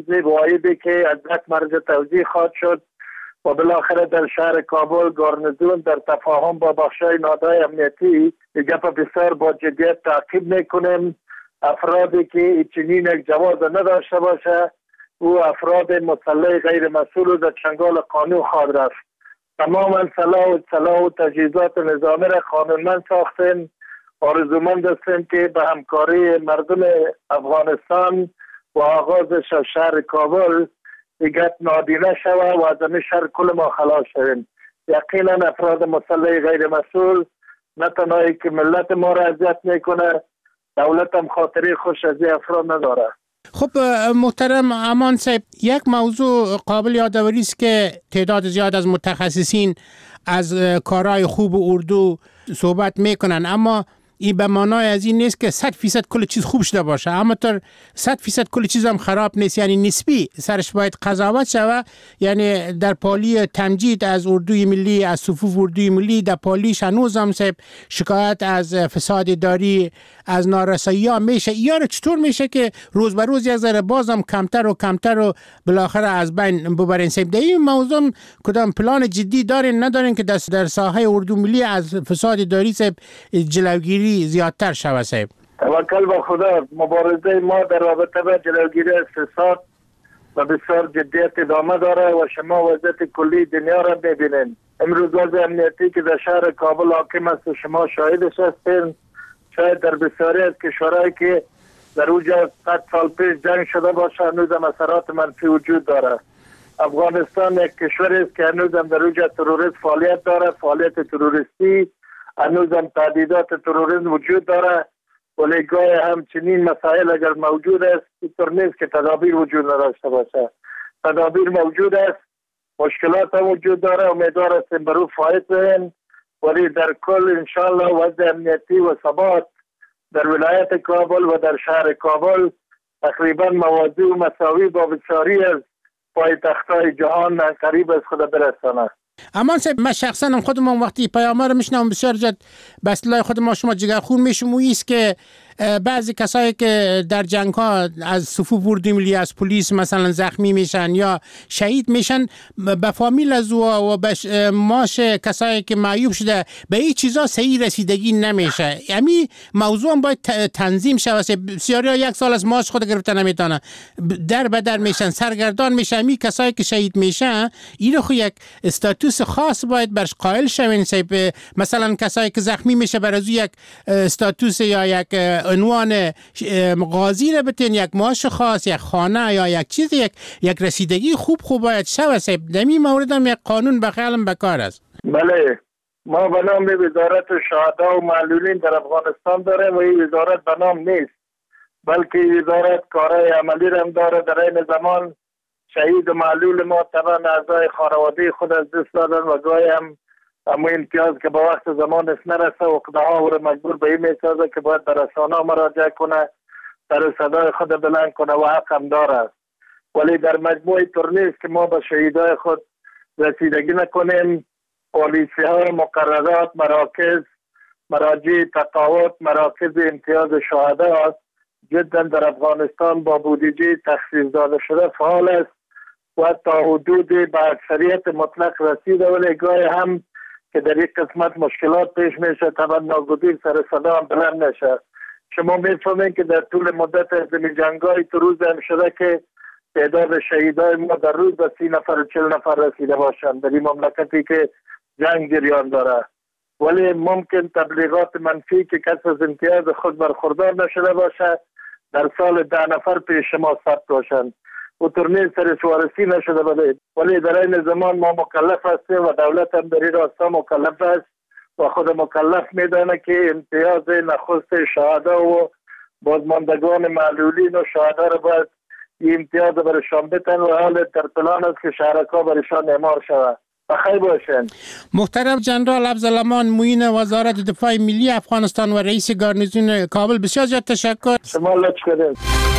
واحدی که از یک مرجع توضیح خواهد شد و بالاخره در شهر کابل گارنیزون در تفاهم با بخشای نهادهای امنیتی گپ بسیار با جدیت تعقیب میکنیم. افرادی که چنین یک جواز نداشته باشه او افراد مسلح غیر مسئول در چنگال قانون خواهد رفت. تماما سلاح و تجهیزات نظامی را قانونمند ساختیم. آرزومند هستیم که به همکاری مردم افغانستان و آغازش از شهر کابل دیگر نادیده شود و از همین شهر کل ما خلاص شویم. یقینا افراد مسلح غیر مسئول نه تنهایی که ملت ما را اذیت میکنه، دولت هم خاطری خوش از این افراد نداره. خب محترم امان صاحب، یک موضوع قابل یادآوری است که تعداد زیاد از متخصصین از کارهای خوب اردو صحبت میکنن، اما این به معنای از این نیست که 100% کل چیز خوب شده باشه، اما تا 100% کل چیز هم خراب نیست. یعنی نسبی سرش باید قضاوت شود. یعنی در پالی تمجید از اردوی ملی، از صفوف اردوی ملی، در پالیش هنوز هم شکایت از فساد اداری، از نارسایی ها میشه. یا چطور میشه که روز به روز یک ذره بازم کمتر و کمتر و بالاخره از بین ببرین؟ در این موضوع کدام پلان جدی دارین ندارین که در ساحه اردو ملی از فساد اداری جلوگیری زیادتر شود؟ توکل به خدا. مبارزه ما در رابطه با جلوگیری از فساد و بسیار جدیت ادامه داره و شما وضعیت کلی دنیا را ببینید. امروز وضع امنیتی که در شهر کابل حاکم است و شما شاهدش هستین، شاید در بسیاری از کشورهایی که در اونجا 100 سال پیش جنگ شده باشه هنوز هم اثرات منفی وجود داره. افغانستان یک کشوری است که هنوز هم در اونجا تروریست فعالیت داره، فعالیت تروریستی، هنوز هم تهدیدات تروریسم وجود داره. ولی گاهی همچنین مسائل اگر موجود است اینطور نیست که تدابیر وجود نداشته باشه. تدابیر موجود است، مشکلات هم وجود داره. امیدوار هستیم برو فایت بین، ولی در کل انشالله وضع امنیتی و ثبات در ولایت کابل و در شهر کابل تقریبا موازی و مساوی با بسیاری از پایتخت‌های جهان قریب از خود برسانه. اما من شخصا هم خودم وقتی پیام‌ها رو میشنم بسیار جد به اصطلاح خود ما شما جگرخون میشم و ایست که بعضی کسایی که در جنگ ها از صفوف اردوی ملی از پلیس مثلا زخمی میشن یا شهید میشن، به فامیل از و به ماش کسایی که معیوب شده به این چیزا صحیح رسیدگی نمیشه. یعنی موضوع هم باید تنظیم شود. بسیاری ها 1 سال از ماش خود گرفته نمیتونه، در به در میشن، سرگردان میشن. می کسایی که شهید میشن اینو خو یک استاتوس خاص باید برش قائل شوین. مثلا کسایی که زخمی میشه برای یک استاتوس یا یک عنوان غازی رو بتین، یک معاش خاص، یک خانه یا یک چیز، یک رسیدگی خوب باید شود. در این مورد هم یک قانون بخیالم بکار است. بله، ما به نام وزارت شهدا و معلولین در افغانستان داریم و این وزارت به نام نیست، بلکه وزارت کارهای عملی هم داره. در این زمان شهید و معلول ما طبعا اعضای خانواده خود از دست دادن و گاهی هم اما امتیاز که با وقت زمانش نرسه و قدها رو مجبور به این میسازه که باید در رسانه مراجعه کنه، در صدای خود بلند کنه و حق هم داره. ولی در مجموع طور نیست که ما به شهیدای خود رسیدگی نکنیم. پالیسی ها، مقررات، مراکز، مراجع تقاعد، مراکز امتیاز شهدا جدا در افغانستان با بودجه تخصیص داده شده فعال است و تا حدود به اکثریت مطلق رسیده. ولی گاهی هم که در یک قسمت مشکلات پیش میشه، طبعا ناگزیر سر صدا هم بلند نشه. شما میفهمین که در طول مدت از جنگ‌های تو روز هم شده که تعداد شهیدای ما در روز به 30 نفر و 40 نفر رسیده باشند در این مملکتی که جنگ جریان داره. ولی ممکن تبلیغات منفی که کس از امتیاز خود برخوردار نشده باشه در سال 10 نفر پیش ما ثبت باشند و ترنیز سر سوارسی نشده بده. ولی در این زمان ما مکلف هستیم و دولت هم در این راستا مکلف است و خود مکلف میدانه که امتیاز نخست شهدا و بازماندگان معلولین و شهدا را باید این امتیاز برشان بتن و حال در پلان است که شهرکا برشان اعمار شود. بخیر باشن. محترم جنرال افضل امان معین وزارت دفاع ملی افغانستان و رئیس گارنیزون کابل، بسیار زیاد تشکر. شما لطف کنید.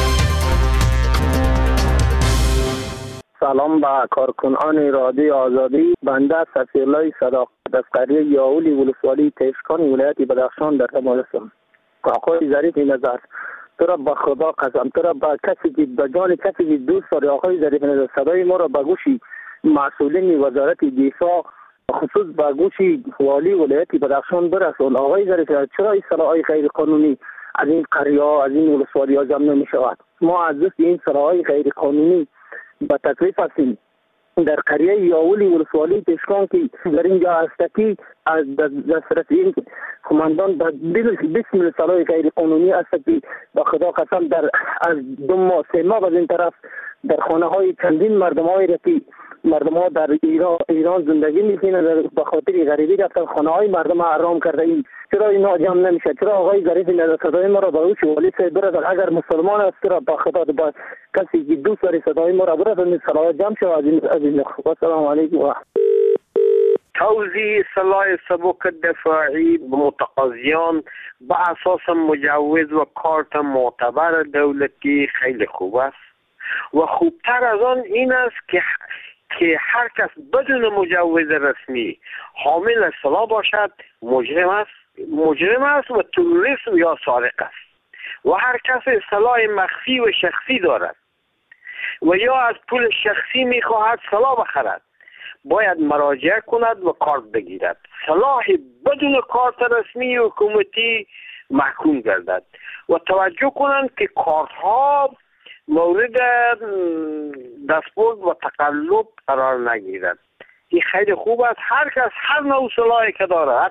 سلام به کارکنان رادیو آزادی. بنده سفیرالله صداقت از قریه یاولی ولسوالی تیشکان ولایت بدخشان در شمال هستم. آقای ظریف نظر، تو را به خدا قسم، تو را به کسی که به جان کسی که دوست داری آقای ظریف نظر، صدای ما را به گوشی مسئولین وزارت دفاع خصوص به گوشی والی ولایت بدخشان برسون. آقای ظریف چرا این سلاح‌های غیر قانونی از این قریه ها، از این ولسوالی ها جمع نمی شود؟ ما از دست این سلاح‌های غیر قانونی به تکلیف هستیم. در قریه یاولی ولسوالی تشکان که در اینجا هستکی از دسترس این کماندان به 20 سلاح غیر قانونی است که به خدا قسم در از 2 ماه 3 ماه از این طرف در خانه های چندین مردم های رفتی مردم ها در ایران زندگی میکنند، به خاطر غریبی رفتن خانه های مردم ها حرام کرده. این چرا اینا جمع نمیشه؟ چرا آقای ظریف نظر صدای ما را به اوچ والی صاحب برسد؟ اگر مسلمان است را به خدا با کسی که دوست داری صدای ما را برسد این صلاح جمع شد. از این السلام علیکم. توزیع سلاح سبک دفاعی به متقاضیان با اساس مجوز و کارت معتبر دولتی خیلی خوب است و خوبتر از آن این است که هر کس بدون مجوز رسمی حامل سلاح باشد مجرم است و تروریست یا سارق است و هر کس سلاح مخفی و شخصی دارد و یا از پول شخصی میخواهد سلاح بخرد باید مراجعه کند و کارت بگیرد. سلاح بدون کارت رسمی حکومتی محکوم گردد و توجه کنند که کارت ها مورد دستبرد و تقلب قرار نگیرد. این خیلی خوب است. هر کس هر نوع سلاحی که داره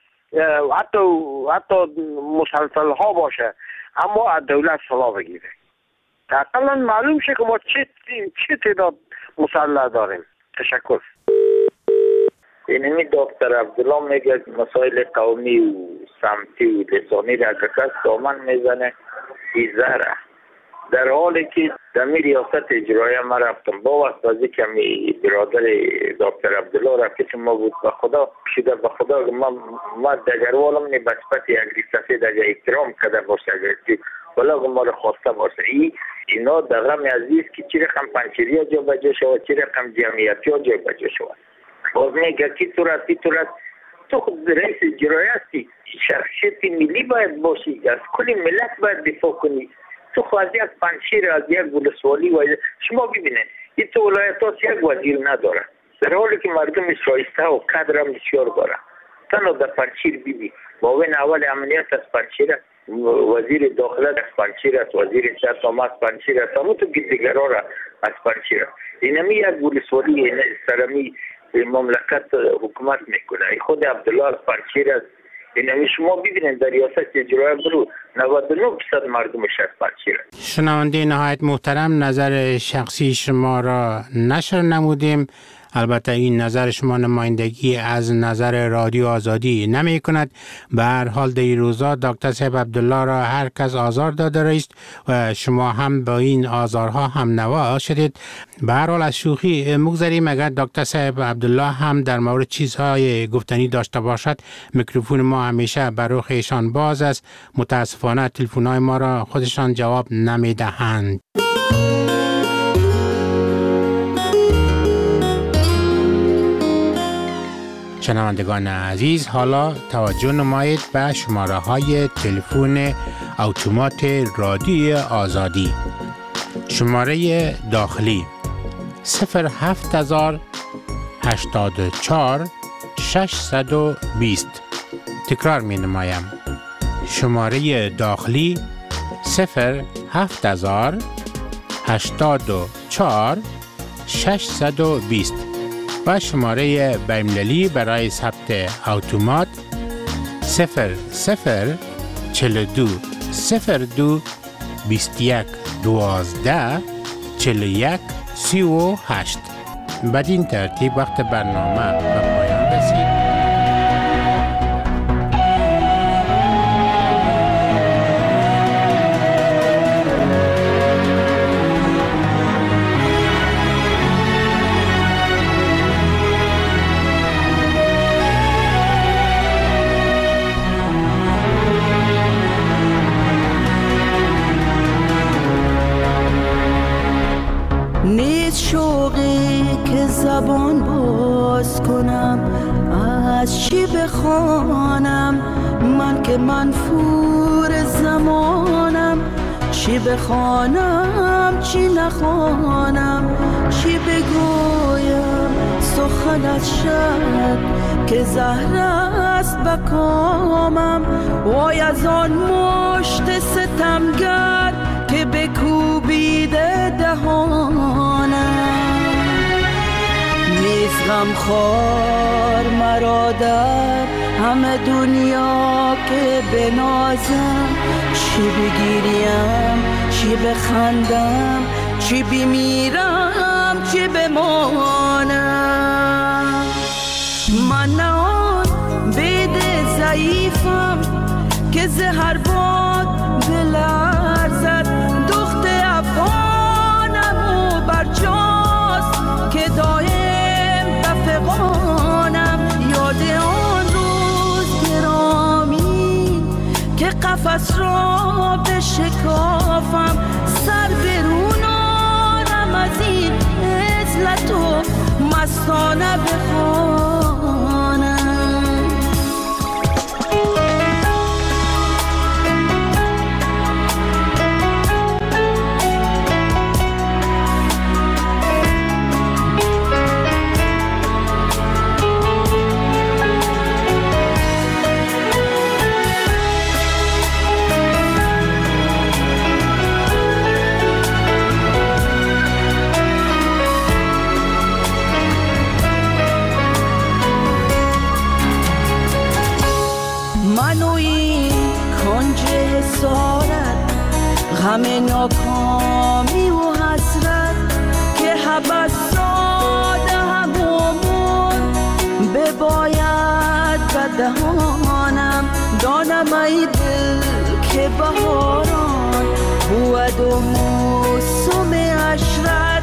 حتی مسلسل ها باشه اما از دولت سلاح بگیره. اقلا معلوم شه که ما چه تعداد مسلح داریم. تشکر. اینمی دکتر عبدالله میگه مسائل قومی و سمتی و لسانی را که کس دامن میزنه ایزاره. در حالی که دمی ریاست اجرایی ما رفتم با واسطه کمی برادر دکتر عبدالله رفت که ما بود به خدا شده به خدا ما دگروالم نی بسپت یک ریسته دیگه احترام کده باشه ولی ما رو خواسته باشه اینا دغم عزیز که چی رقم پنچیری ها جا بجا شود چی رقم جمعیتی ها جا بجا شود باز میگه کی صورت تو خود رئیس اجرایی هستی شخصیت ملی باید باشی از کلی ملت باید دفاع کنی تو خوازی از پنچیر از یک ولسوالی و شما ببینید این تو ولایت ها یک وزیر نداره در حالی که مردم شایسته و کادر هم بسیار داره تنها در پنچیر ببین معاون اول امنیت از پنچیر وزیر داخله از پنچیر است وزیر صحت از پنچیر است همون تو دیگران را از پنچیر است اینمی یک ولسوالی سرمی مملکت حکومت میکنه خود عبدالله از پنچیر است اینمی شما ببینید در ریاست اجرایی برو 99% مردمش از پنچیر است. شنونده نهایت محترم نظر شخصی شما را نشر نمودیم. البته این نظر شما نمایندگی از نظر رادیو آزادی نمی کند. به هر حال در این روزا دکتر صاحب عبدالله را هر کس آزار داده است و شما هم با این آزارها هم نوا شدید. به هر حال از شوخی مگذریم. اگر دکتر صاحب عبدالله هم در مورد چیزهای گفتنی داشته باشد میکروفون ما همیشه بر رخ ایشان باز است. متاسفانه تلفن‌های ما را خودشان جواب نمی دهند. شنوندگان عزیز حالا توجه نمایید به شماره های تلفن اتومات رادیوی آزادی. شماره داخلی 07084 620. تکرار می نمایم. شماره داخلی 07084 620 و شماره بین‌المللی برای ثبت اتومات 0042 02 21 12 41 38. بدین ترتیب وقت برنامه به پایان رسید. شوقی که زبان باز کنم از چی بخوانم من که منفور زمانم چی بخوانم چی نخوانم چی بگویم سخنت شد که زهر است بکامم وای از آن مشت ستمگر که بکوبیده دهانم نیز غمخوار مرا در همه دنیا که بنازم چی بگیریم چی بخندم چی بمیرم چی بمانم من نه آن بید ضعیفم که زهر باد بلرزد دخت افغانم و برجاست که دایم بفغانم قفس را بشکافم، سر برون آرم از این عزلت و مستانه بخوانم. غم ناکامی و حسرت که حبس داده همون بباید به دهانم، دانم ای دل که بهاران بود و موسم عشرت